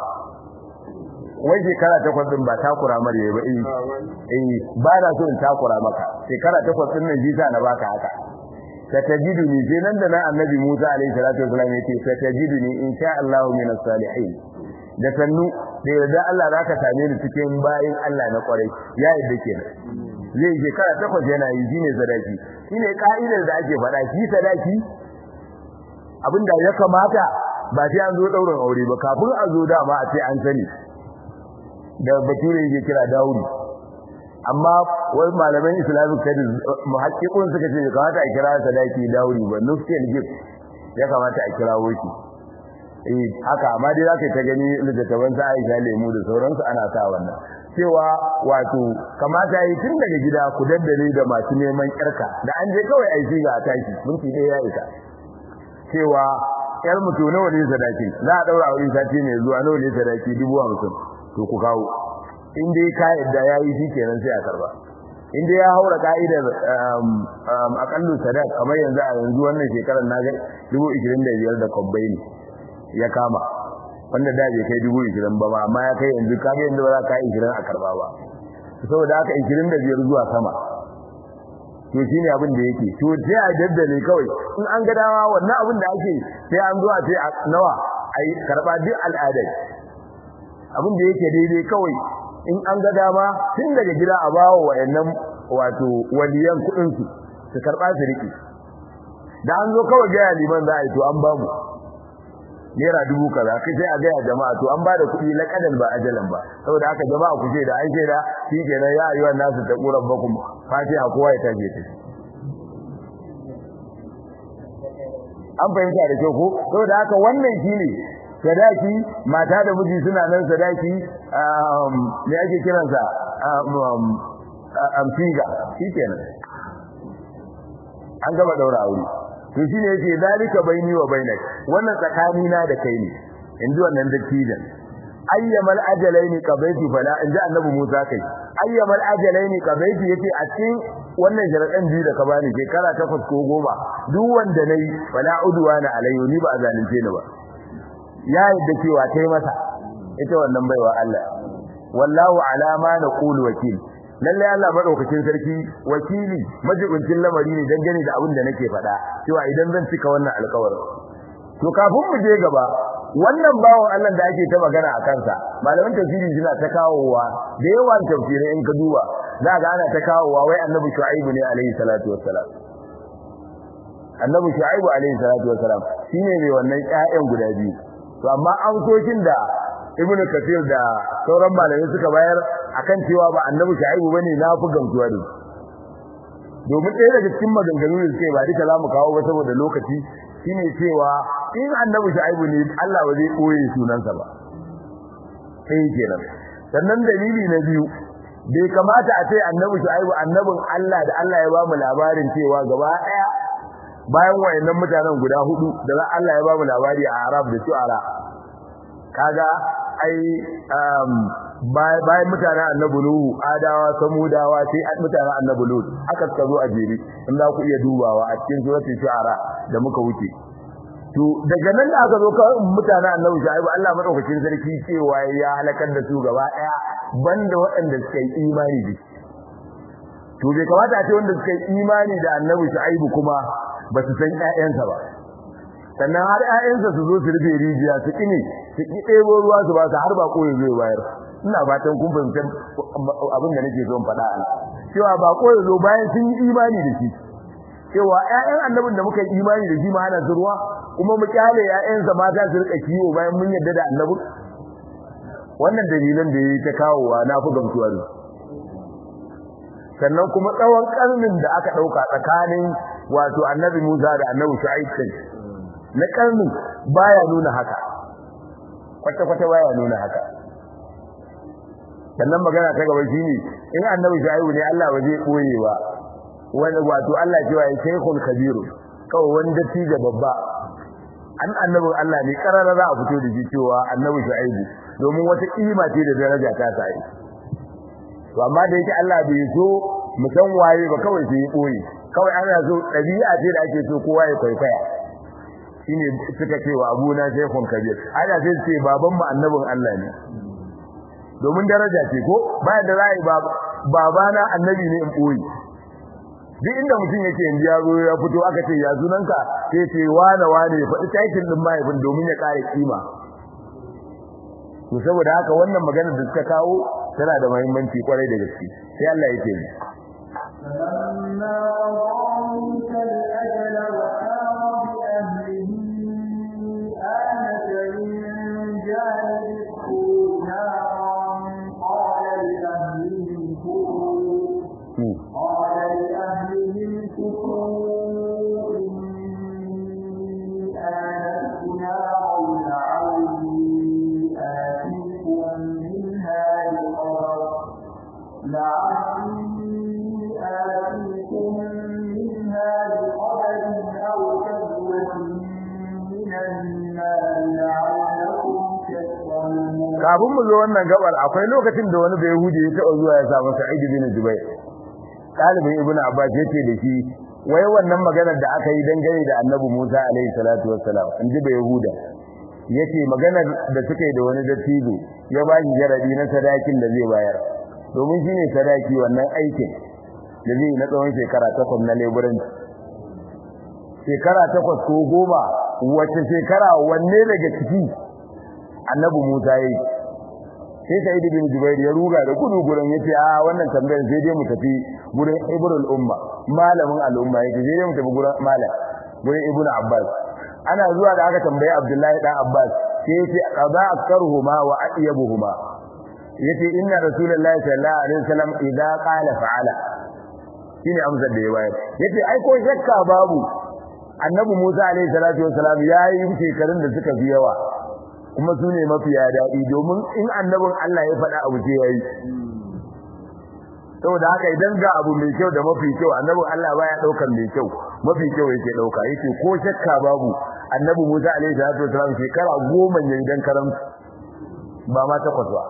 wai shekara takwas din ba takura mar yayi ba eh eh ba na so in takura maka shekara takwas din nan jita na baka haka satajiduni sai nan da nan annabi Musa alaihi salatu wasallam yace satajiduni insha Allah min as-salihin da sannu da yarda Allah zaka same ni cikin bayin Allah na kwarai ya yadda kenan zai shekara takwas yana yi shine sadaki shine ka'idar da ake faɗa shi sadaki abinda ya kamata ba sai an zo daurin aure ba kafin a zo dama a ce an sani da bature yake kira dauri amma wai malaman Islamic studies muhaqqiqun suka ce kamata a kira sadaki dauri ba nufin gift ya kamata a kira wuki eh haka amma dai zaka ta gani littattafan sa Aisha lemu da sauransu ana sa wannan cewa wato kamata yi tun daga gida ku daddare da masu neman yarka da an je kawai ai shiga a tashi minti dai ya isa cewa yar mutu nawa ne sadaki za a daura aure sati ne zuwa nawa ne sadaki dubu hamsin to ku kawo in dai ka yadda yayi shikenan sai a karba in dai ya haura ka'idar akallu sadaq kamar yanzu a yanzu wannan shekarar na ga dubu ishirin da biyar da kwabbai ne ya kama wanda da bai kai dubu ishirin ba ma amma ya kai yanzu ka ga yanzu ba za ka yi ishirin a karba ba saboda haka ishirin da biyar zuwa sama to shine abin da yake to sai a daddale kawai in an ga dama wannan abin da ake sai an zo a ce nawa ai karba duk al'adai abin da yake daidai kawai in an ga dama tun daga gida a bawo wayannan wato waliyan kudin su su karba su riki da an zo kawai ga liman za a yi to an ba mu naira dubu kaza kai sai a ga jama'a to an ba da kudi laqadan ba ajalan ba saboda haka jama'a ku ce da an ce da shi kenan ya ayyuhan nasu taquran bakum fatiha kowa ya taje ta an fahimta da kyau ko saboda haka wannan shine sadaki mata da miji suna nan sadaki me ake kiransa amfiga shikenan an gaba daura aure to shine yace zalika baini wa bainak wannan tsakani na da kai ne inji wannan dattijan ayyamal ajalaini qabaiti fala inji annabi Musa kai ayyamal ajalaini qabaiti yace a cikin wannan sharadan biyu da ka bani shekara takwas ko goma duk wanda nayi fala udwana alayhi ni ba zalunce ni ba ya yadda cewa tai masa ita wannan baiwa Allah wallahu ala ma naqulu wakil lalle Allah madaukakin sarki wakili majibincin lamari ne dangane da abin da nake faɗa cewa idan zan cika wannan alƙawarin to kafin mu je gaba wannan bawon Allah da ake ta magana a kansa malaman tafsiri suna ta kawowa da yawan tafsirai in ka duba za ga ana ta kawowa wai annabi shu'aibu ne alaihi salatu wassalam annabi shu'aibu alaihi salatu wassalam shine mai wannan ƴaƴan guda biyu to amma amsoshin da ibnu kathir da sauran malamai suka bayar akan cewa ba annabi shu'aibu bane na fi gamsuwa da domin ɗaya daga cikin maganganu da suke ba duka za mu kawo ba saboda lokaci shine cewa in annabi shu'aibu ne Allah ba zai koye sunansa ba sai kenan sannan dalili na biyu bai kamata a ce annabi Shu'aibu annabin Allah da Allah ya ba mu labarin cewa gaba daya bayan wayannan mutanen guda hudu da Allah ya ba mu labari a Arab da Shu'ara kaga ai um bayan mutanen annabi Nuhu Adawa Samudawa sai mutanen annabi Lut aka tsaro a jeri in za ku iya dubawa a cikin suratul Shu'ara da muka wuce to daga nan da aka zo ka mutanen annabi Shu'aibu Allah madaukakin sarki cewa ya halakar da su gaba daya banda waɗanda suka yi imani da shi to bai kamata a ce wanda suka yi imani da annabi Shu'aibu kuma ba su san ƴaƴansa ba sannan har ƴaƴansa su zo su rufe rijiya su kine su ki ɗebo ruwa su ba su har ba koyi zai bayar ina fatan kun fahimta abin da nake so in faɗa a cewa ba koyi zo bayan sun yi imani da shi cewa ƴaƴan annabin da muka yi imani da shi ma ana ruwa kuma mu kyale ƴaƴansa mata su rika kiwo bayan mun yarda da annabi wannan dalilan da yayi ta kawowa na fi gamsuwa ne sannan kuma tsawon karnin da aka dauka tsakanin wato annabi Musa da annabi Shu'aib na karnin baya nuna haka kwata kwata baya nuna haka sannan magana ta gaba shine in annabi Shu'aib ne Allah ba zai koye ba wani wato Allah cewa ya shaykhul kabiru kawai wani dattijo babba an annabin Allah ne karara za a fito da shi cewa annabi Shu'aib domin wata kima ce da daraja ta sai to amma da yake Allah bai so mu san waye ba kawai sai ya koyi kawai ana so dabi'a ce da ake so kowa ya kwaikwaya shine suka ce wa abuna shaykhun kabir ana sai ce baban mu annabin Allah ne domin daraja ce ko bayan da zai babana annabi ne in koyi duk inda mutum yake yanzu ya zo ya fito aka ce ya sunanka sai ce wane wane ya faɗi title din mahaifin domin ya kare kima to saboda haka wannan magana da suka kawo tana da muhimmanci kwarai da gaske sai Allah yake ni kafin mu zo wannan gabar akwai lokacin da wani bai yahudi ya taba zuwa ya samu Sa'id bin Jubair talibin Ibn Abbas yace da shi wai wannan maganar da aka yi dangane da Annabi Musa alaihi salatu wassalam inji bai yahuda yace maganar da suka yi da wani dattijo ya ba shi jaradi na sadakin da zai bayar domin shine sadaki wannan aikin da zai na tsawon shekara takwas na leburanci shekara takwas ko goma wace shekara wanne daga ciki Annabi Musa yayi sai Sa'id bin Jubair ya ruga da gudu gurin yace a wannan tambayar sai dai mu tafi gurin Ibrul Umma malamin al'umma yace sai dai mu tafi gurin malam gurin Ibn Abbas ana zuwa da aka tambaye Abdullahi dan Abbas sai yace qada aktaruhuma wa atyabuhuma yace inna rasulullahi sallallahu alaihi wasallam idza qala fa'ala shine amsar da ya bayar yace ai ko shakka babu Annabi Musa alaihi salatu wasalam yayi shekarun da suka fi yawa kuma su ne mafiya daɗi domin in annabin Allah ya faɗa abu ce yayi saboda haka idan ga abu mai kyau da mafi kyau annabin Allah baya daukar mai kyau mafi kyau yake dauka yake ko shakka babu annabi Musa alaihi salatu wasallam shekara goma ne idan karam ba ma takwas ba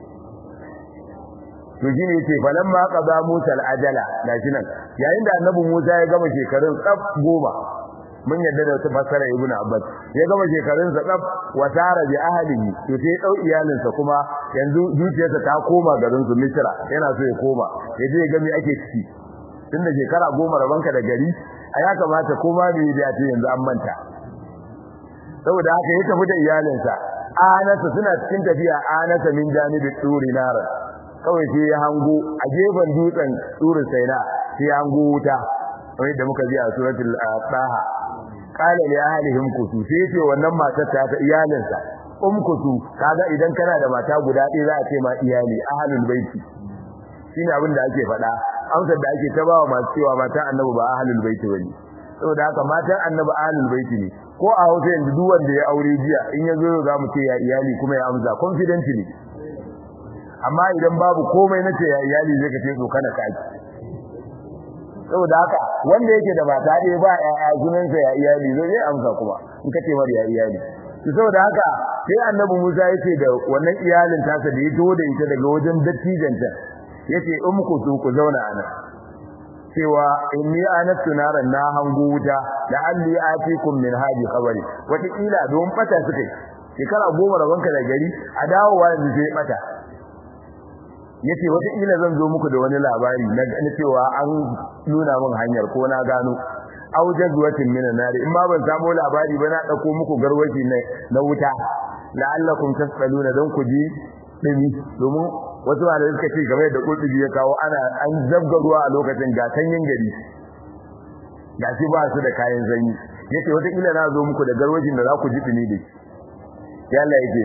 to shine yace falamma qada Musa al-ajala gashi nan yayin da annabi Musa ya gama shekarun tsaf goma mun yadda da wata fasara ibnu Abbas ya gama shekarun sa tsaf wa tara bi ahlihi to sai dau iyalinsa kuma yanzu zuciyarsa ta koma garin su Misra yana so ya koma yaje ya ga me ake ciki tunda shekara goma rabanka da gari a ya kamata koma me da ta yanzu an manta saboda haka ya tafi da iyalinsa anasa suna cikin tafiya anasa min janibi turi nara kawai sai ya hango a gefen dutsen turin saina sai ya hango wuta wai da muka ji a suratul taha qala li ahlihim kutu sai ce wannan matar ta ta iyalinsa umkutu kaga idan kana da mata guda ɗaya za a ce ma iyali ahlul baiti shine abin da ake faɗa amsar da ake ta bawa masu cewa matan annabi ba ahlul baiti bane saboda haka matan annabi ahlul baiti ne ko a Hausa yanzu duk wanda ya aure jiya in yazo za mu ce ya iyali kuma ya amsa confidently amma idan babu komai nace ya iyali zai kace to kana kaki saboda haka wanda yake da mata dai ba ƴaƴa sunansa ya iyali zai amsa kuma in kace mar ya iyali saboda haka sai annabi Musa yace da wannan iyalin tasa da ya to da ita daga wajen dattijanta yace in muku su ku zauna ana cewa inni anatu naran na hango wuta da alli atikum min hadi khabari wata kila don fata suka shekara goma rabanka da gari a dawowa yanzu sai bata yace wata kila zan zo muku da wani labari na cewa an nuna min hanyar ko na gano aujazwatin minan nari in ma ban samu labari ba na dauko muku garwashi na wuta la'allakum tasaluna dan ku ji dimi domin wasu malamai suka ce game da kullubi ya kawo ana an zabga ruwa a lokacin ga sanyin gari ga shi ba su da kayan sanyi yace wata kila na zo muku da garwashin da za ku ji dimi da shi ya Allah yake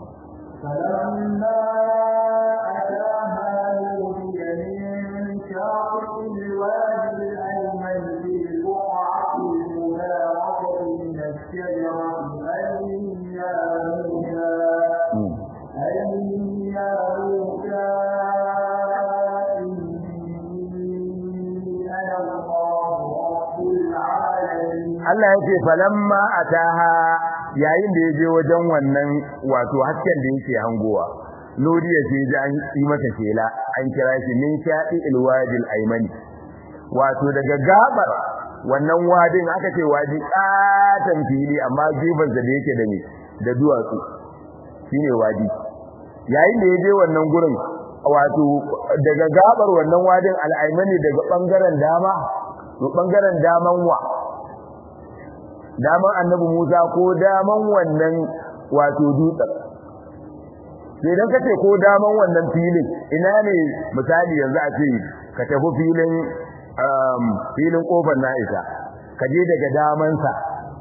Allah ya ce falamma ataha yayin da yaje wajen wannan wato hasken da yake hangowa lodi ya ce ji an yi mata shela an kira shi min sha'i alwadil aymani wato daga gabar wannan wadin aka ce wadi katan fili amma gefen da yake da ne da duwatsu shine wadi yayin da yaje wannan gurin wato daga gabar wannan wadin al-aymani daga bangaren dama to bangaren daman wa daman annabi Musa ko daman wannan wato dutsen sai dan kace ko daman wannan filin ina ne misali yanzu a ce ka tafi filin um filin kofar Na'isa ka je daga daman sa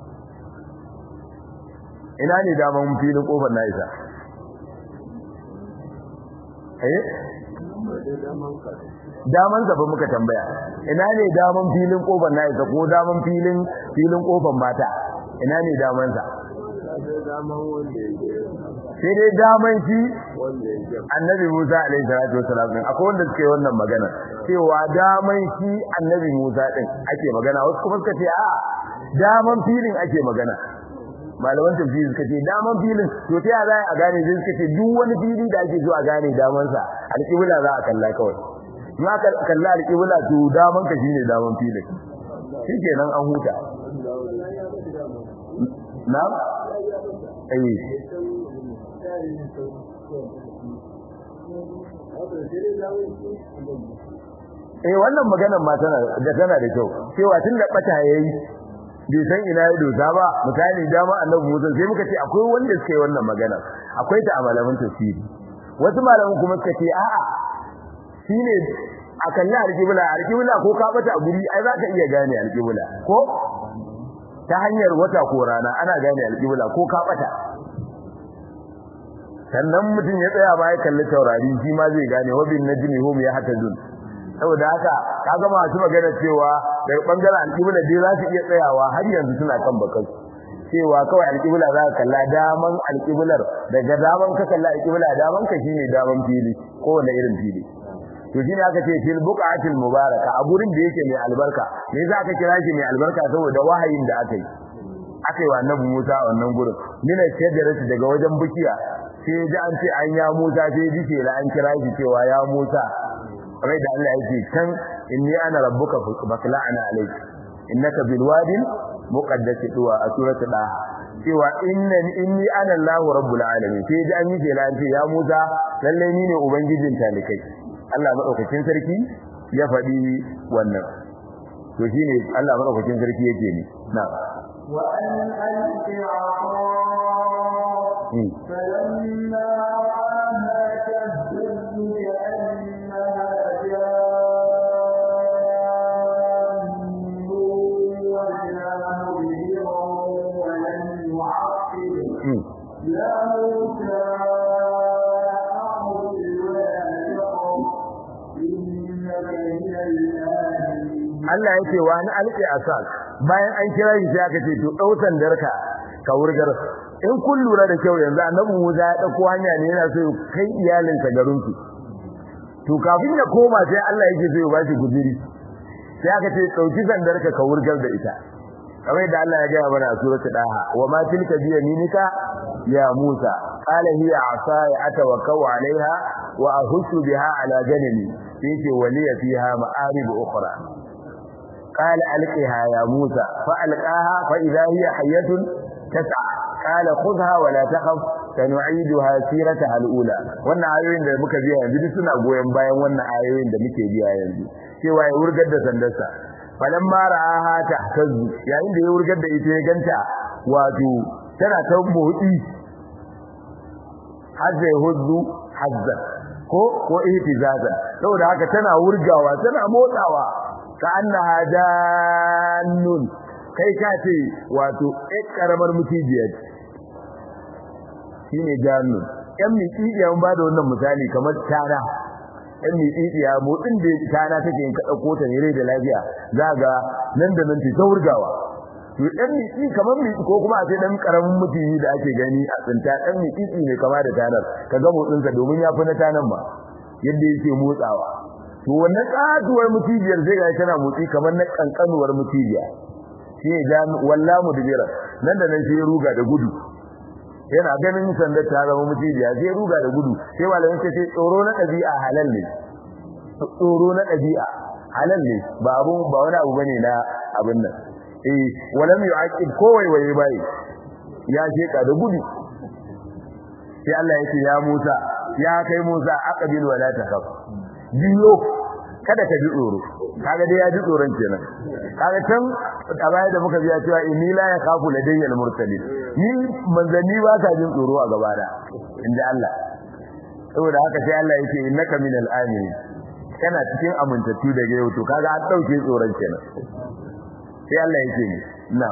ina ne daman filin kofar Na'isa eh daman sa fa muka tambaya ina ne daman filin kofar Na'isa ko daman filin filin kofar mata ina ne daman sa sai dai daman shi annabi Musa alaihi salatu wasalam akwai wanda suke wannan magana cewa daman shi annabi Musa din ake magana wasu kuma suka ce a daman filin ake magana malaman tafsiri suka ce daman filin to ta yaya a gane sai suka ce duk wani fili da ake so a gane daman sa alƙibla za a kalla kawai in aka kalla alƙibla to daman ka shine daman filin shikenan an huta na eh eh wannan maganar ma tana da tana da kyau cewa tun da bata yayi bai san ina ya dosa ba misali dama annabi Musa sai muka ce akwai wanda suke wannan magana akwai ta a malaman tafsiri wasu malaman kuma suka ce a'a shine a kalli alƙibla alƙibla ko ka bata a guri ai za ka iya gane alƙibla ko ta hanyar wata ko rana ana gane alƙibla ko ka bata sannan mutum ya tsaya ba ya kalli taurari shi ma zai gane wa bin najmi hum yahtadun saboda haka kaga masu magana cewa daga bangaren alƙibla dai za su iya tsayawa har yanzu suna kan bakan cewa kawai alƙibla za ka kalla daman alƙiblar daga daman ka kalla alƙibla daman ka shine daman fili ko wanda irin fili to shine aka ce fil buqatil mubaraka a gurin da yake mai albarka me za ka kira shi mai albarka saboda wahayin da aka yi aka yi wa annabi Musa a wannan gurin mina shajarati daga wajen bukiya sai ji an ce an ya Musa sai ji ce la an kira shi cewa ya Musa kamar da Allah yake kan inni ana rabbuka fakla'ana alayk innaka bil wadi muqaddas duwa a suratul daha cewa innani inni ana Allahu rabbul alamin sai ji an yi ce la an ce ya Musa lalle ni ne ubangijin talikai Allah madaukakin sarki ya faɗi wannan to shine Allah madaukakin sarki yake ni na wa an alqi'a فلما رآها تهتز كأنها جان ولا مدبرا ولم يعقب يا موسى أقبل ولا تخف إنك من الآمنين Allah yake wa an alqi asas bayan an kira shi sai aka ce to dautan darka ka wurgar in kun lura da kyau yanzu annabi Musa ya dauko hanya ne yana so kai iyalinsa garin su to kafin ya koma sai Allah yake so ya bashi guzuri sai aka ce dauki sandarka ka wurgar da ita kamar da Allah ya ga mana a suratul daha wa ma tilka bi yaminika ya Musa qala hiya asaya atawakkau alaiha wa ahussu biha ala ganami yake waliya fiha ma'arib ukhra qala alqiha ya Musa fa alqaha fa idha hiya hayyatun tas'a qala khudha wa la takhaf sanu'iduha sirataha al-ula wannan ayoyin da muka biya yanzu suna goyen bayan wannan ayoyin da muke biya yanzu cewa ya wurgar da sandarsa falamma ra'aha tahtazzu yayin da ya wurgar da ita ya ganta wato tana ta motsi hazza yahuddu hazza ko ko ihtizaza saboda haka tana wurgawa tana motsawa ka annaha jannun kai ka ce wato ɗan karamar mutijiyar shine jannun yan mitijiya mun ba da wannan misali kamar tana yan mitijiya motsin da tana take in ka dauko ta ne rai da lafiya zaga nan da nan ta wurgawa to dan miti kamar miti ko kuma a ce dan karamin mutiji da ake gani a tsinta dan miti ne kama da tanar kaga motsin sa domin ya fi na tanan ba yadda yake motsawa to wannan katuwar mutijiyar sai ga tana motsi kamar na kankanuwar mutijiya shi ne dan wallahu dibira nan da nan sai ya ruga da gudu yana ganin sandar ta zama mutijiya sai ya ruga da gudu sai malamin sai ce tsoro na dabi'a halal ne tsoro na dabi'a halal ne ba abu ba wani abu bane na abin nan eh walam yu'aqib kowai waye bai ya sheka da gudu sai Allah ya ce ya Musa ya kai Musa aqbil wala takhaf biyo kada ka ji tsoro kaga dai ya ji tsoron kenan kaga can a baya da muka biya cewa inni la yakhafu ladayya al-mursalin ni manzanni ba ka jin tsoro a gaba da inda Allah saboda haka sai Allah yake innaka minal aminin kana cikin amintattu daga yau to kaga an dauke tsoron kenan sai Allah yake ni na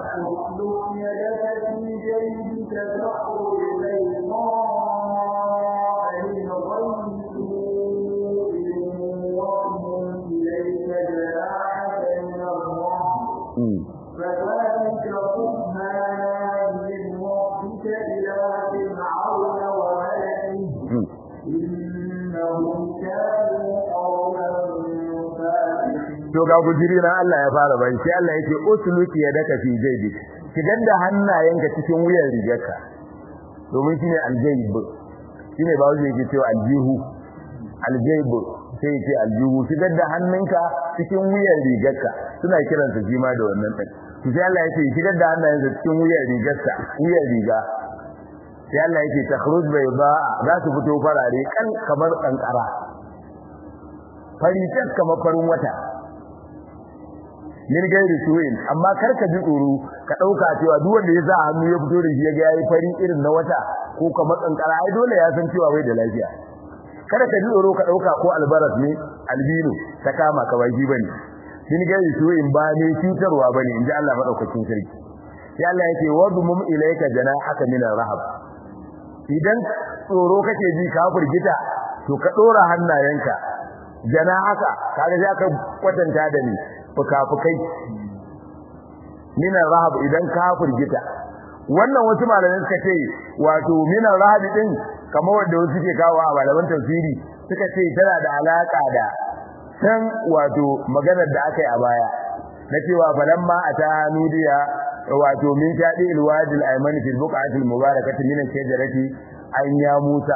فذلك برهان من ربك إلى فرعون وملئه إنهم كانوا قوما فاسقين. to ga gujiri na Allah ya fara bai sai Allah yake usluki yadaka fi jaybi kidan da hannayenka cikin wuyan rigarka domin shine aljayb shine ba wanda yake cewa aljihu aljayb sai yake aljihu kidan da hannunka cikin wuyan rigarka suna kiransa shi ma da wannan din sai Allah yake kidan da hannayenka cikin wuyan rigarka wuyan riga sai Allah yake takhruj bayda za su fito farare kan kamar kankara fari tas kamar farin wata min gairi su'in amma karka ji tsoro ka dauka cewa duk wanda ya sa hannu ya fito da shi ya ga yayi fari irin na wata ko kamar kankara ai dole ya san cewa bai da lafiya kada ka ji tsoro ka dauka ko albaras ne albino ta kama ka bai bane min gairi su'in ba ne cutarwa bane inji Allah madaukakin sarki sai Allah yake wadmum ilayka janahaka min ar-rahab idan tsoro kake ji ka furgita to ka dora hannayenka janahaka kaga sai aka kwatanta da ni fukafukai minan rahab idan ka furgita wannan wasu malamai suka ce wato minan rahab din kamar wanda wasu suke kawo a malaman tafsiri suka ce tana da alaka da san wato maganar da aka yi a baya na cewa falamma ata nudiya wato min shadi alwadi alayman fi albuq'ati almubarakati min shajarati an ya Musa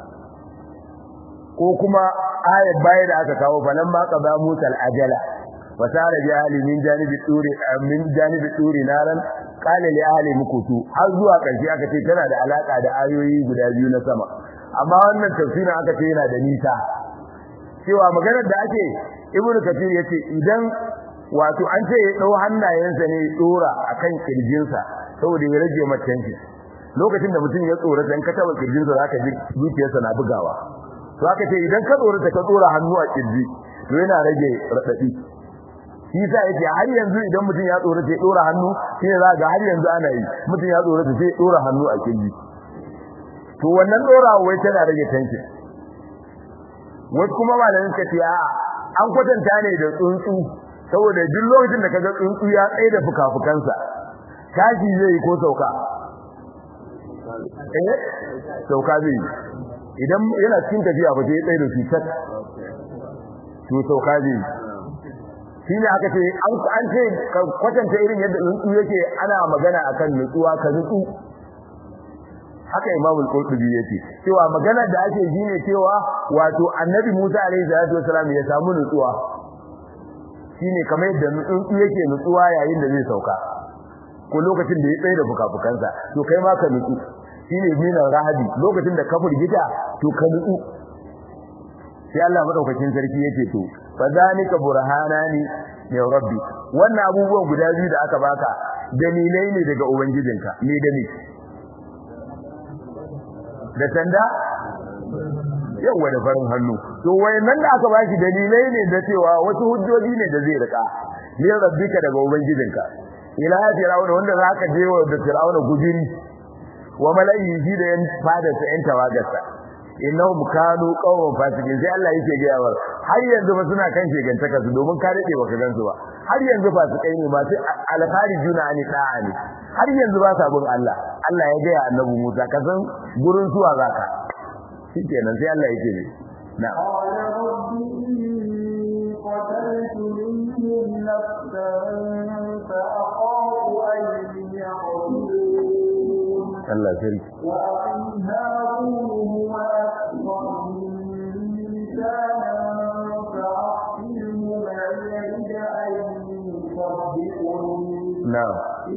ko kuma ayat baya da aka kawo falamma qada Musa al-ajala وسار بأهل من جانب الطور من جانب الطور نارا قال لأهل مكوتو har zuwa ƙarshe aka ce tana da alaka da ayoyi guda biyu na sama amma wannan tafsirin aka ce yana da nisa cewa maganar da ake ibnu kathir yace idan wato an ce ya dau hannayensa ne dora akan kirjinsa saboda ya rage matanci lokacin da mutum ya tsora dan ka taba kirjinsa zaka ji zuciyarsa na bugawa to aka ce idan ka tsora ka tsora hannu a kirji to yana rage radadi shi sa yake har yanzu idan mutum ya tsora sai dora hannu sai za ga har yanzu ana yi mutum ya tsora sai dora hannu a kirji to wannan dorawa wai tana rage tension wasu kuma malamin ka ce a an kwatanta ne da tsuntsu saboda duk lokacin da kaga tsuntsu ya tsaye da fukafukansa tashi zai ko sauka eh sauka zai idan yana cikin tafiya ba sai tsaye da su tat to sauka zai shine aka ce an ce kwatanta irin yadda nutsu yake ana magana akan nutsuwa ka nutsu haka Imam al-Qurtubi yace cewa magana da ake ji ne cewa wato Annabi Musa alaihi salatu wasalam ya samu nutsuwa shine kamar yadda nutsu yake nutsuwa yayin da zai sauka ko lokacin da ya tsaye da fukafukansa to kai ma ka nutsu shine minan rahabi lokacin da ka furgita to ka nutsu sai Allah madaukakin sarki yake to fadhalika burhanani ya rabbi wannan abubuwan guda biyu da aka baka dalilai ne daga ubangijinka ne da ni da tanda yawa da farin hannu to wayannan da aka baki dalilai ne da cewa wasu hujjoji ne da zai rika ne rabbika daga ubangijinka ila fir'auna wanda zaka je wa da fir'auna guduri wa malaihi da yan fada ta yan tawagarsa innahum kanu qawman fasiqin sai Allah yake ga yawa har yanzu ba suna kan shegantaka su domin ka dade baka gansu ba har yanzu fasikai ne masu alkhari juna ani da'a ne har yanzu ba sa bin Allah Allah ya ga ya annabi Musa ka san gurin suwa zaka shikenan sai Allah yake ne na Allah sai نعم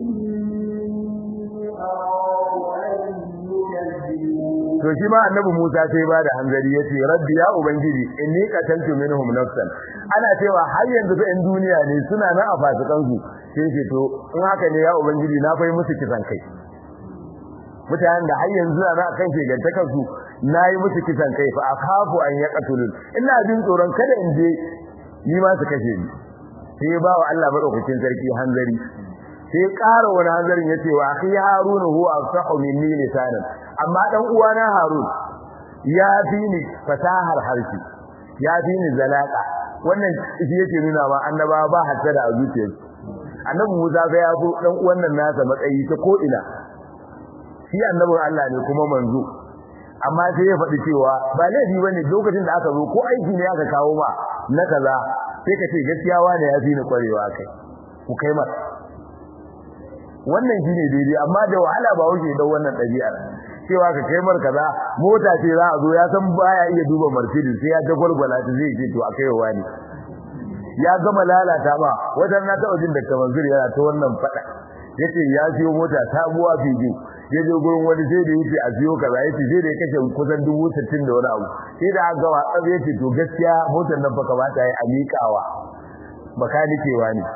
to shi ma annabi Musa sai ba da hanzari yace rabbi ya ubangiji inni qataltu minhum nafsan ana cewa har yanzu fa in duniya ne suna nan a fasikan su sai ce to in haka ne ya ubangiji na fai musu kisan kai mutanen da har yanzu na kan shegantakar su nayi musu kisan kai fa akhafu an yaqtulun ina jin tsoron kada in je ni ma su kashe ni sai ba wa Allah madaukakin sarki hanzari sai ƙara wani hanzarin yace wa akhi harun huwa afsahu minni lisanan amma dan uwana harun ya fi ni fasahar harshe ya fi ni zalaka wannan shi yake nuna ma annaba ba hasada a zuciyarsu annabi Musa ga ya fi dan uwan nan nasa matsayi ta ko ina shi annabin Allah ne kuma manzo amma sai ya faɗi cewa ba laifi bane lokacin da aka zo ko aiki ne aka kawo ma na kaza sai ka ce gaskiya wane ya fi ni kwarewa kai ku kai ma wannan shine daidai amma da wahala ba wuce da wannan ɗabi'ar cewa ka kai mar kaza mota ce za a zo ya san baya iya duba Mercedes sai ya dagwalgwala ta zai ce to akai wa ne ya gama lalata ba wajen na taɓa jin da Manzur yana ta wannan fada yace ya siyo mota sabuwa fiji ya je gurin wani sai da yace a siyo kaza yace sai da ya kashe kusan dubu sittin da wani abu sai da aka gawa tsabe yace to gaskiya motar nan fa kamata yayi amikawa bakanikewa ne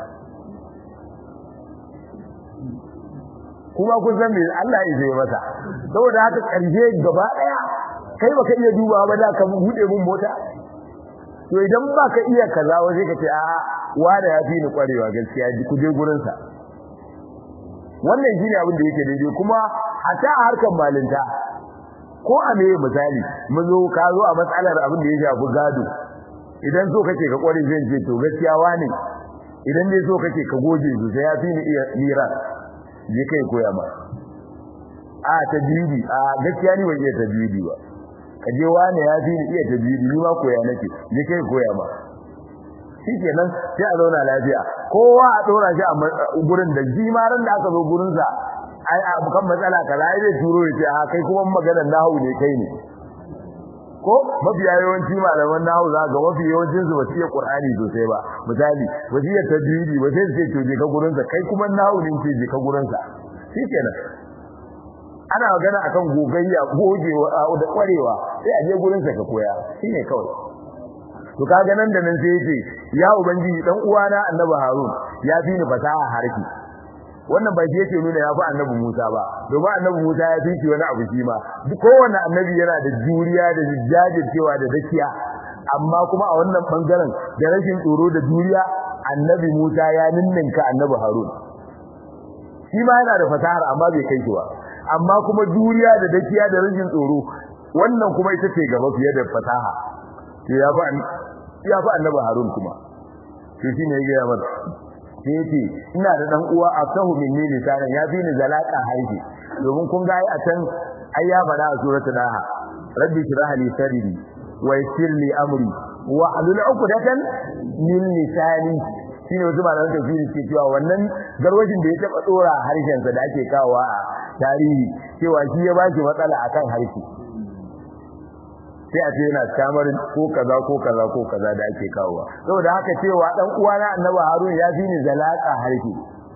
kuma kun san me Allah ya yi masa saboda haka karshe gaba daya kai baka iya dubawa ba da ka bude mun mota to idan baka iya kaza waje ka ce a wanda ya fi ni kwarewa gaskiya ku je gurin sa wannan shine abin da yake daidai kuma hata a harkar malinta ko a meye misali mun zo ka zo a matsalar abin da ya shafi gado idan so kake ka kware zan ce to gaskiya wani idan dai so kake ka goje su sai ya fi ni iya mira je kai koya ma a tajwidi a gaskiya ni ban iya tajwidi ba kaje wani ya fi ni iya tajwidi ni ma koya nake je kai koya ma shikenan sai a zauna lafiya kowa a dora shi a gurin da jimaran da aka zo gurin sa ai abukan matsala kaza ai zai turo ya ce a kai kuma maganar nahwu ne kai ne ko mafiya yawanci malaman nahwu za ga mafi yawancin su ba su iya qur'ani sosai ba misali ba su iya tajwidi ba sai su ce to je ka gurin sa kai kuma nahwu ne ce je ka gurin sa shikenan ana magana akan gogayya gogewa da kwarewa sai a je gurin sa ka koya shine kawai to kaga nan da nan sai yace ya ubangiji dan uwana annabi harun ya fi ni fasaha harfi wannan ba yake nuna ya fi annabi Musa ba domin annabi Musa ya fi wani abu shi ma duk kowanne annabi yana da juriya da jajircewa da dakiya amma kuma a wannan bangaren da rashin tsoro da juriya annabi Musa ya ninninka annabi Harun shi ma yana da fasahar amma bai kai shi ba amma kuma juriya da dakiya da rashin tsoro wannan kuma ita ce gaba fiye da fasaha to ya fa ya fa annabi Harun kuma to shine ya ga mata sai yace ina da dan uwa afsahu minni lisanan ya fi ni zalaka haifi domin kun ga ai a can ai ya fada a suratul daha rabbi shrah li sadri wa yassir li amri wa hlul 'uqdatan min lisani shine wasu malaman tafsiri ke cewa wannan garwajin da ya taba dora harshen sa da ake kawo a tarihi cewa shi ya baki matsala akan harshe sai a ce yana kamarin ko kaza ko kaza ko kaza da ake kawo saboda haka cewa dan uwana annabi harun ya fi ni zalaka harshe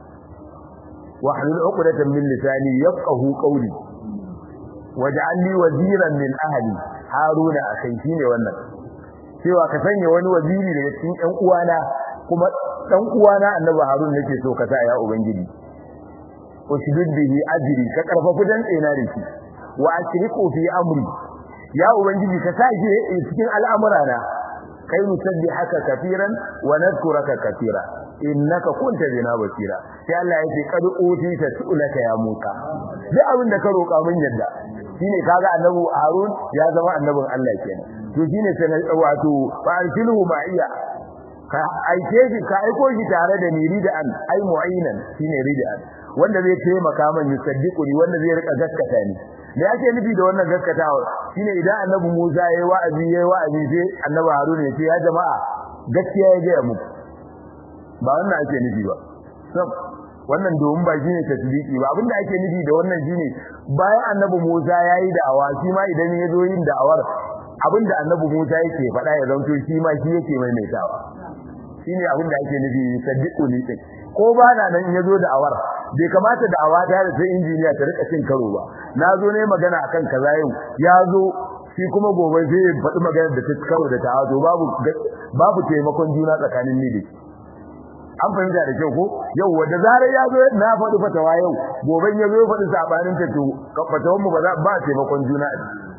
wa hlul 'uqdatan min lisani yafqahu qawli waj'al li waziran min ahli haruna akai shine wannan cewa ka sanya wani waziri daga cikin ɗan uwana kuma dan uwana annabi harun nake so ka sa ya ubangiji ushdud bihi ajri ka karfafu dan tsena da shi wa ashriku fi amri ya ubangiji ka sa shi cikin al'amurana kai nusabbihaka kafiran wa nadhkuraka katira innaka kunta bina basira sai Allah yake kad uti ta tulaka ya muka duk abin da ka roka mun yadda shine kaga annabi harun ya zama annabin Allah kenan to shine sai wato fa arsiluhu ma'iya ka aike shi ka aiko shi tare da ni ridan ai mu'inan shine ridan wanda zai taimaka man yusaddiquni wanda zai rika gaskata ni me yake nufi da wannan gaskatawa shine idan annabi Musa yayi wa'azi yayi wa'azi sai annabi Harun ya ce ya jama'a gaskiya ya ga muku ba wannan ake nufi ba sab wannan domin ba shine tasdiki ba abinda ake nufi da wannan shine bayan annabi Musa yayi da'awa shi ma idan ya zo yin da'awar abinda annabi Musa yake faɗa ya zanto shi ma shi yake maimaitawa shine abin da ake nufi saddiqu ni din ko ba na nan yazo da awar bai kamata da awa ta da sai injiniya ta rika cin karo ba nazo ne magana akan kaza yau yazo shi kuma gobe sai ya faɗi magana da ta karo da ta to babu babu taimakon juna tsakanin ni da an fahimta da kyau ko yau wanda zarar yazo na faɗi fatawa yau gobe yazo ya faɗi sabanin ta to fatawan mu ba za ba taimakon juna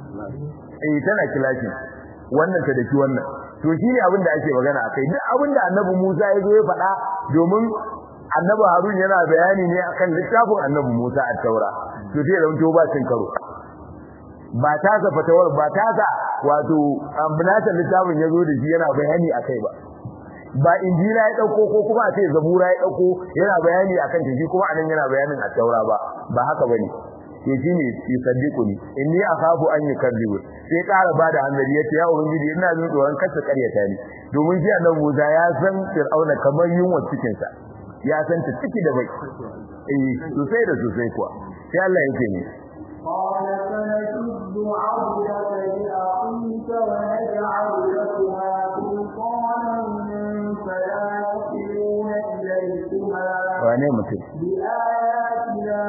eh tana kilashi wannan ta daki wannan to shine abin da ake magana akai duk abin da annabi Musa ya zo ya faɗa domin annabi Harun yana bayani ne akan littafin annabi Musa a Taura to sai da to ba cin karo ba ta ga fatawar ba ta ga wato ambulatan littafin ya zo da shi yana bayani akai ba ba injila ya dauko ko kuma a ce zabura ya dauko yana bayani akan ta shi kuma anan yana bayanin a Taura ba ba haka bane to shine yusaddiquni inni akhafu an yukadzibu sai ƙara bada hanzari yace ya ubangiji ina jin tsoron kasa ƙaryata ni domin shi annabi Musa ya san Fir'auna kamar yunwa cikin sa ya san ta ciki da bai eh sosai da sosai kuwa sai Allah yake ne قال فنشد عبدك لأخيك ونجعل لكما سلطانا فلا تصلون إليكما wane mutum بآياتنا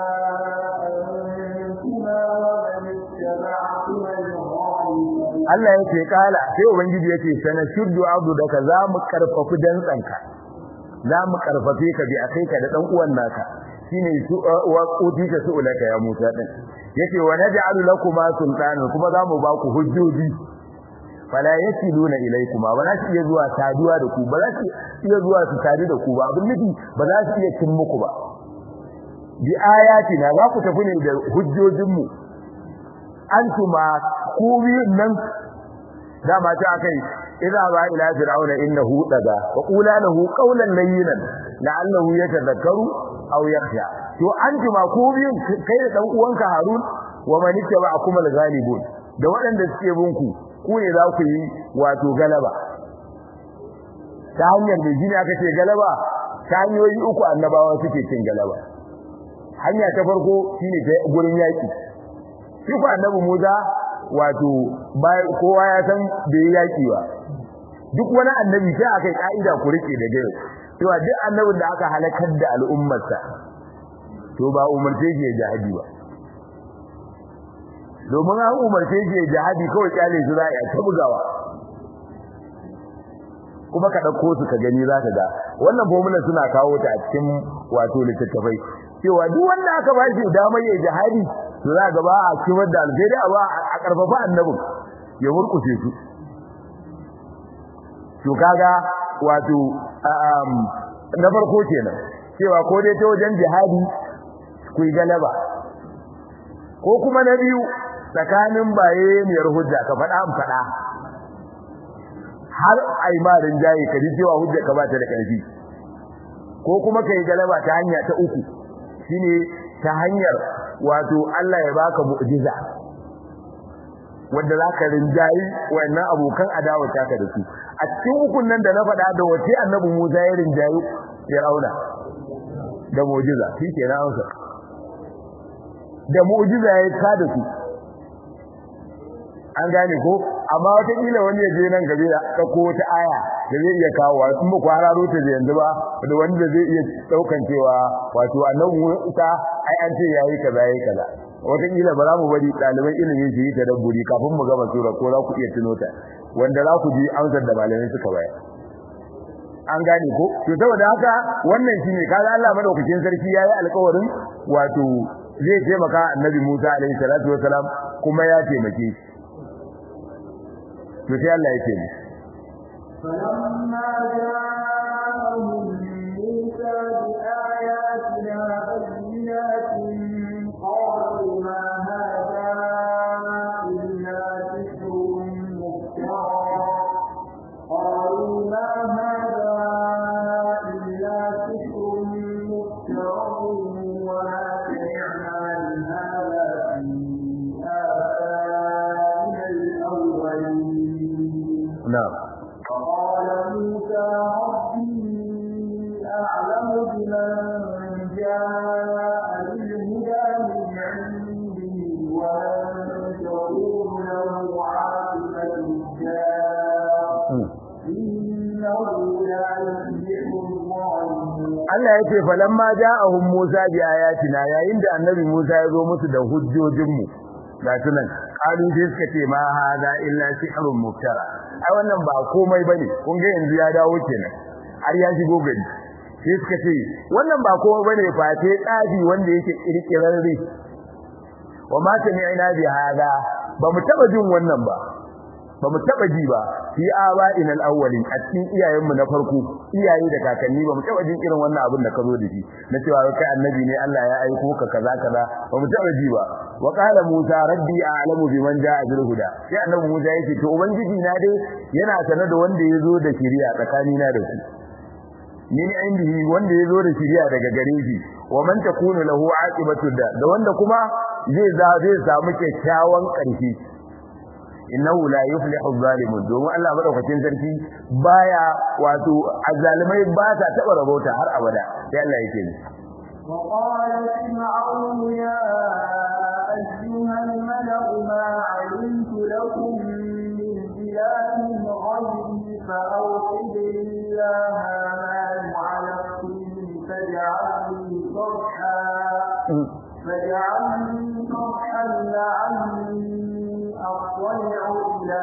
Allah yake kala sai ubangiji yake sana shuddu abu da ka zamu karfafi dantsanka zamu karfafe ka bi akaika da dan uwan naka shine su wa utika su ulaka ya Musa din yace wa naj'alu lakuma sultanan kuma zamu ba ku hujjoji fala yasiluna ilaykuma ba za su iya zuwa saduwa da ku ba za su iya zuwa su sadu da ku ba abin nufi ba za su iya cin muku ba bi ayatina za ku tafi ne da hujjojinmu antuma ku biyun nan dama ta kai idza ba ila fir'auna innahu daga wa qula lahu qawlan layyinan la'allahu yatadhakkaru aw yakhsha to antuma ku biyun kai da dan uwanka Harun wa man ittaba'akum al-ghalibun da waɗanda suke bin ku ku ne za ku yi wato galaba ta hanyar da jini aka ce galaba ta hanyoyi uku annabawa suke cin galaba hanya ta farko shine ta gurin yaki shi fa annabi Musa wato bai kowa ya san bai yaki ba duk wani annabi sai akai kaida ku rike da gare cewa duk annabin da aka halakar da al'ummarsa to ba umarce shi ya jihadi ba domin an umarce shi ya jihadi kawai kyale su za a ta bugawa kuma ka dauko su ka gani za ka ga wannan formula suna kawo ta a cikin wato littattafai cewa duk wanda aka ba shi damar ya jihadi to za ga ba a kimar da alheri a ba a karfafa annabin ya murkushe su to kaga wato na farko kenan cewa ko dai ta wajen jihadi ku yi galaba ko kuma na biyu tsakanin baye miyar hujja ka faɗa an faɗa har ai ma rinjaye ka ji cewa hujja ka ba ta da ƙarfi ko kuma kai galaba ta hanya ta uku shine ta hanyar wato Allah ya baka mu'jiza wanda zaka rinjayi wannan abokan adawa taka da su a cikin hukun nan da na faɗa da wace annabi Musa ya rinjayi Fir'auna da mu'jiza shi ke na amsa da mu'jiza ya ta da su an gane ko amma wata kila wani ya je nan gabe da dauko wata aya da zai iya kawo in ba kwararo ta da yanzu ba da wanda zai iya daukan cewa wato annabi Musa ai an ce yayi kaza yayi kaza wata kila ba za mu bari daliban ilimi su yi tadabburi kafin mu gama sura ko za ku iya tuno ta wanda za ku ji amsar da malamai suka bayar an gane ko to saboda haka wannan shine kaga Allah madaukakin sarki yayi alƙawarin wato zai taimaka annabi Musa alaihi salatu wasalam kuma ya taimake shi to sai Allah yake ni فلما جاءهم موسى بآياتنا بينات قالوا ما هذا إلا سحر مفترى قالوا ما هذا إلا سحر مفترى وما سمعنا بهذا في آبائنا الأولين na'am فقال موسى ربي أعلم بمن جاء بالهدى من عنده ومن تكون له عاقبة الدار إنه لا يفلح الظالمون. Allah yake falamma ja'ahum Musa bi ayatina yayin da annabi Musa ya zo musu da hujjojinmu ga tunan kalu sai suka ce ma hada illa sihrun muftara ai wannan ba komai bane kun ga yanzu ya dawo kenan har ya shigo gari sai suka ce wannan ba komai bane fa sai tsafi wanda yake kirkirarre wa ma sami'na bi hada ba mu taba jin wannan ba ba mu taba ji ba fi aba'ina al-awwalin a cikin iyayenmu na farko iyaye da kakanni ba mu taba jin irin wannan abin da ka zo da shi na cewa kai annabi ne Allah ya aiko ka kaza kaza ba mu taba ji ba wa qala Musa rabbi a'lamu biman ja'a bil huda sai annabi Musa yake to ubangiji na dai yana sanar da wanda ya zo da shari'a tsakani na da ku min indihi wanda ya zo da shari'a daga gare shi wa man takunu lahu aqibatu da da wanda kuma zai za zai samu kyakkyawan ƙarshe innahu la yuflihu adh-dhalimun domin Allah madaukakin sarki baya wato azzalimai ba ta taba rabauta har abada sai Allah yake ni وقال فرعون يا أيها الملأ ما علمت لكم من إله غيري فأوقد لي يا هامان على الطين فاجعلني صرحا فاجعلني صرحا لعلي أطلع إلى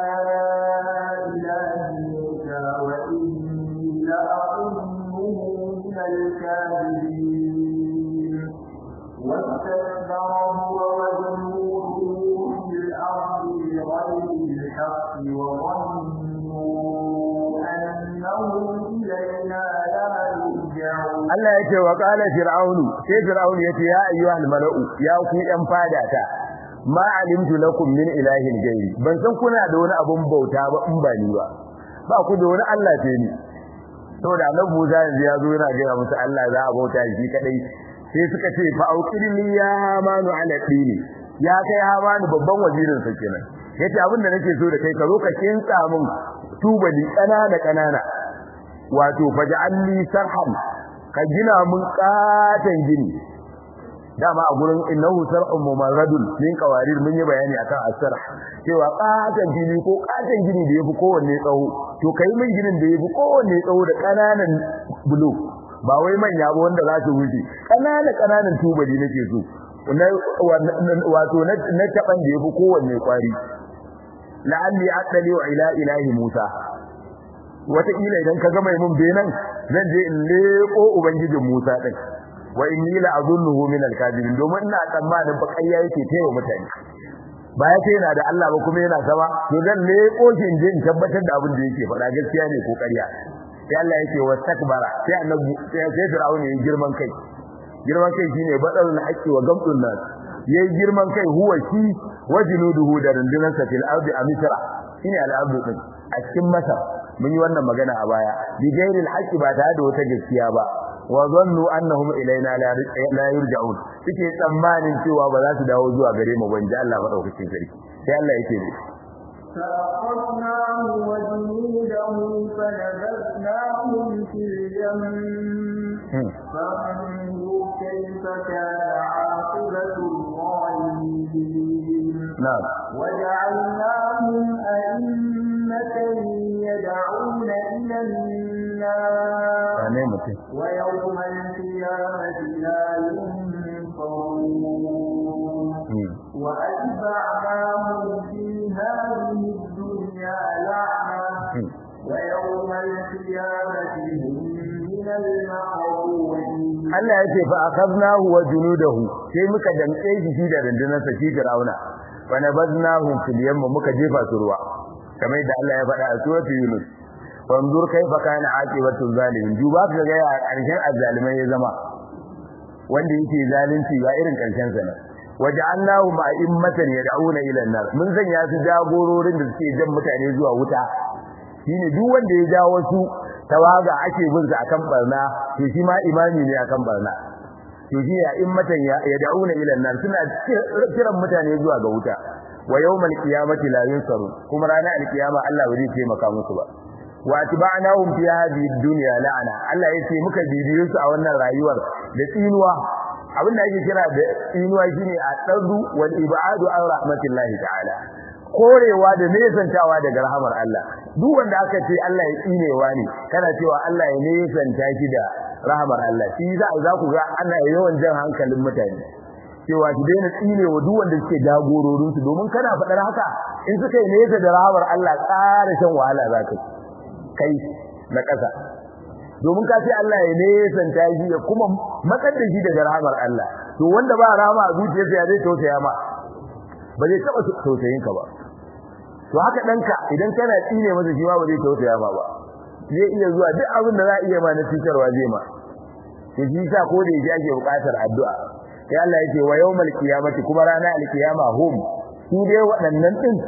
إله موسى وإني لأظنه من الكاذبين واستكبر هو وجنوده في الأرض بغير الحق وظنوا أنهم إلينا لا يرجعون. Allah yake wa qala fir'aunu sai fir'aunu yace ya ayyuhal mala'u ya ku yan fadata ma alimtu lakum min ilahin gairi ban san kuna da wani abun bauta ba in ba ni ba ba ku da wani Allah sai ni saboda Annabi Musa yanzu ya zo yana gaya musu Allah za a bauta shi kadai sai suka ce fa auqirni ya hamanu ala dini ya kai hamanu babban wazirin sa kenan yace abin da nake so da kai ka zo ka kinsa min tubali kanana kanana wato faj'alni sarhan ka gina mun katan gini dama a gurin innahu sar'un mumarradun min qawarir mun yi bayani akan as-sarh cewa katan gini ko katan gini da yafi kowanne tsawo to kai mun ginin da yafi kowanne tsawo da kananan bulo ba wai manya ba wanda za su wuce kananan kananan tubali nake so wato na taban da yafi kowanne kwari la'alli aqali ila ilahi Musa wata ila idan ka ga mai mun benan zan je in leko ubangijin Musa din wa inni la azunnuhu min al-kadibin domin ina tsammanin fa kayya yake taiwa mutane ba ya ce yana da Allah ba kuma yana sama to zan leko shi in tabbatar da abin da yake faɗa gaskiya ne ko ƙarya sai Allah yake wastakbara sai annabi sai Fir'aun yayin girman kai girman kai shine badalul haqqi wa gamdun nas yayin girman kai huwa shi wajinuduhu da rundunarsa fil ardi a misra shine al-ardu din a cikin masar mun yi wannan magana a baya bi gairil haqqi ba tare da wata gaskiya ba wa zannu annahum ilaina la yurja'un suke tsammanin cewa ba za su dawo zuwa gare mu ban ji Allah madaukakin sarki sai Allah yake ne فأخذناه وجنوده فنبذناهم في اليم فانظر كيف كان عاقبة الظالمين نعم وجعلناهم أئمة يدعون إلى النار ويوم القيامة لا ينصرون وأتبعناهم في هذه الدنيا لعنة ويوم القيامة هم من المقبولين Allah yace fa akhadnahu wa junudahu sai muka damtse shi da rundunar sa shi Fir'auna wa nabadnahu fil yam muka jefa su ruwa kamar da Allah ya faɗa a suratul Yunus wanzur kaifa kana aqibatu zalimin duba ka ga ya karshen azzalimai ya zama wanda yake zalunci ba irin karshen sa ne waja'alnahu ma'immatan yad'una ila an-nar mun sanya su jagororin da suke jan mutane zuwa wuta shine duk wanda ya jawo su tawaga ake bin sa akan barna to shi ma imami ne akan barna to shi ya immatan yad'una ila an-nar suna kiran mutane zuwa ga wuta wa yawmal qiyamati la yunsaru kuma ranar alkiyama Allah ba zai taimaka musu ba wa atba'nahum fi hadhihi ad-dunya la'ana Allah yace muka bibiyo su a wannan rayuwar da tsinuwa abin da ake kira da tsinuwa shine a tsardu wal ibadu an rahmatillahi ta'ala korewa da nesantawa daga rahamar Allah duk wanda aka ce Allah ya tsinewa ne kana cewa Allah ya nesanta shi da rahamar Allah shi za za ku ga ana yawan jan hankalin mutane cewa ki daina tsinewa duk wanda suke jagororin su domin kana faɗar haka in suka yi nesa da rahamar Allah ƙara shan wahala za ka kai na ƙasa domin ka ce Allah ya nesanta shi ya kuma matsar da shi daga rahamar Allah to wanda ba rahama a zuciyarsa ya zai tausaya ma ba zai taba tausayin ka ba to haka danka idan kana tsine masa shi ma ba zai tausaya ma ba zai iya zuwa duk abin da za a iya ma na cutarwa zai ma to shi sa ko da yake ake buƙatar addu'a sai Allah yake wa yawmal qiyamati kuma ranar alkiyama hum su dai waɗannan din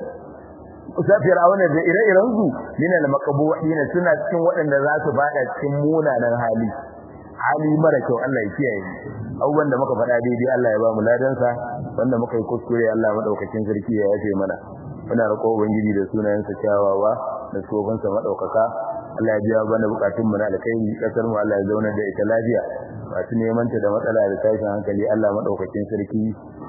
Fir'auna da ire-iren su min al-maqbuhin suna cikin waɗanda za su bada cikin munanan hali hali mara kyau Allah ya kiyaye abubuwan da muka faɗa daidai Allah ya ba mu ladansa wanda muka yi kuskure Allah madaukakin sarki ya yafe mana muna roƙo ubangiji da sunayensa kyawawa da tsofansa madaukaka Allah ya biya bana bukatun mu na alkhairi kasar mu Allah ya zauna da ita lafiya masu neman ta da matsala da tashin hankali Allah madaukakin sarki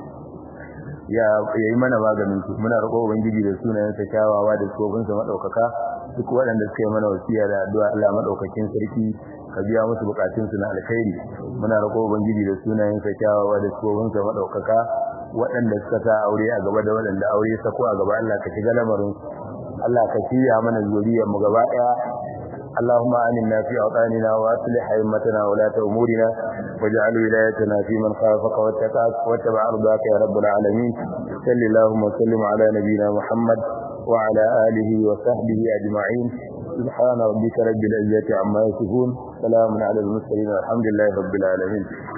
ya yi mana maganin su muna roƙo ubangiji da sunayensa kyawawa da tsofansa madaukaka duk waɗanda suka yi mana wasiya da addu'a Allah madaukakin sarki ka biya musu bukatun su na alkhairi muna roƙo ubangiji da sunayensa kyawawa da tsofansa madaukaka waɗanda suka sa aure a gaba da waɗanda aure sako a gaba Allah ka shiga lamarin Allah ka kiyaye mana zuriyar mu gaba ɗaya اللهم آمنا في أوطاننا وأصلح أئمتنا ولاة أمورنا واجعل ولايتنا في من خافك واتقاك واتبع رضاك يا رب العالمين صل اللهم وسلم على نبينا محمد وعلى آله وصحبه أجمعين سبحان ربك رب العزة عما يصفون سلام على المرسلين والحمد لله رب العالمين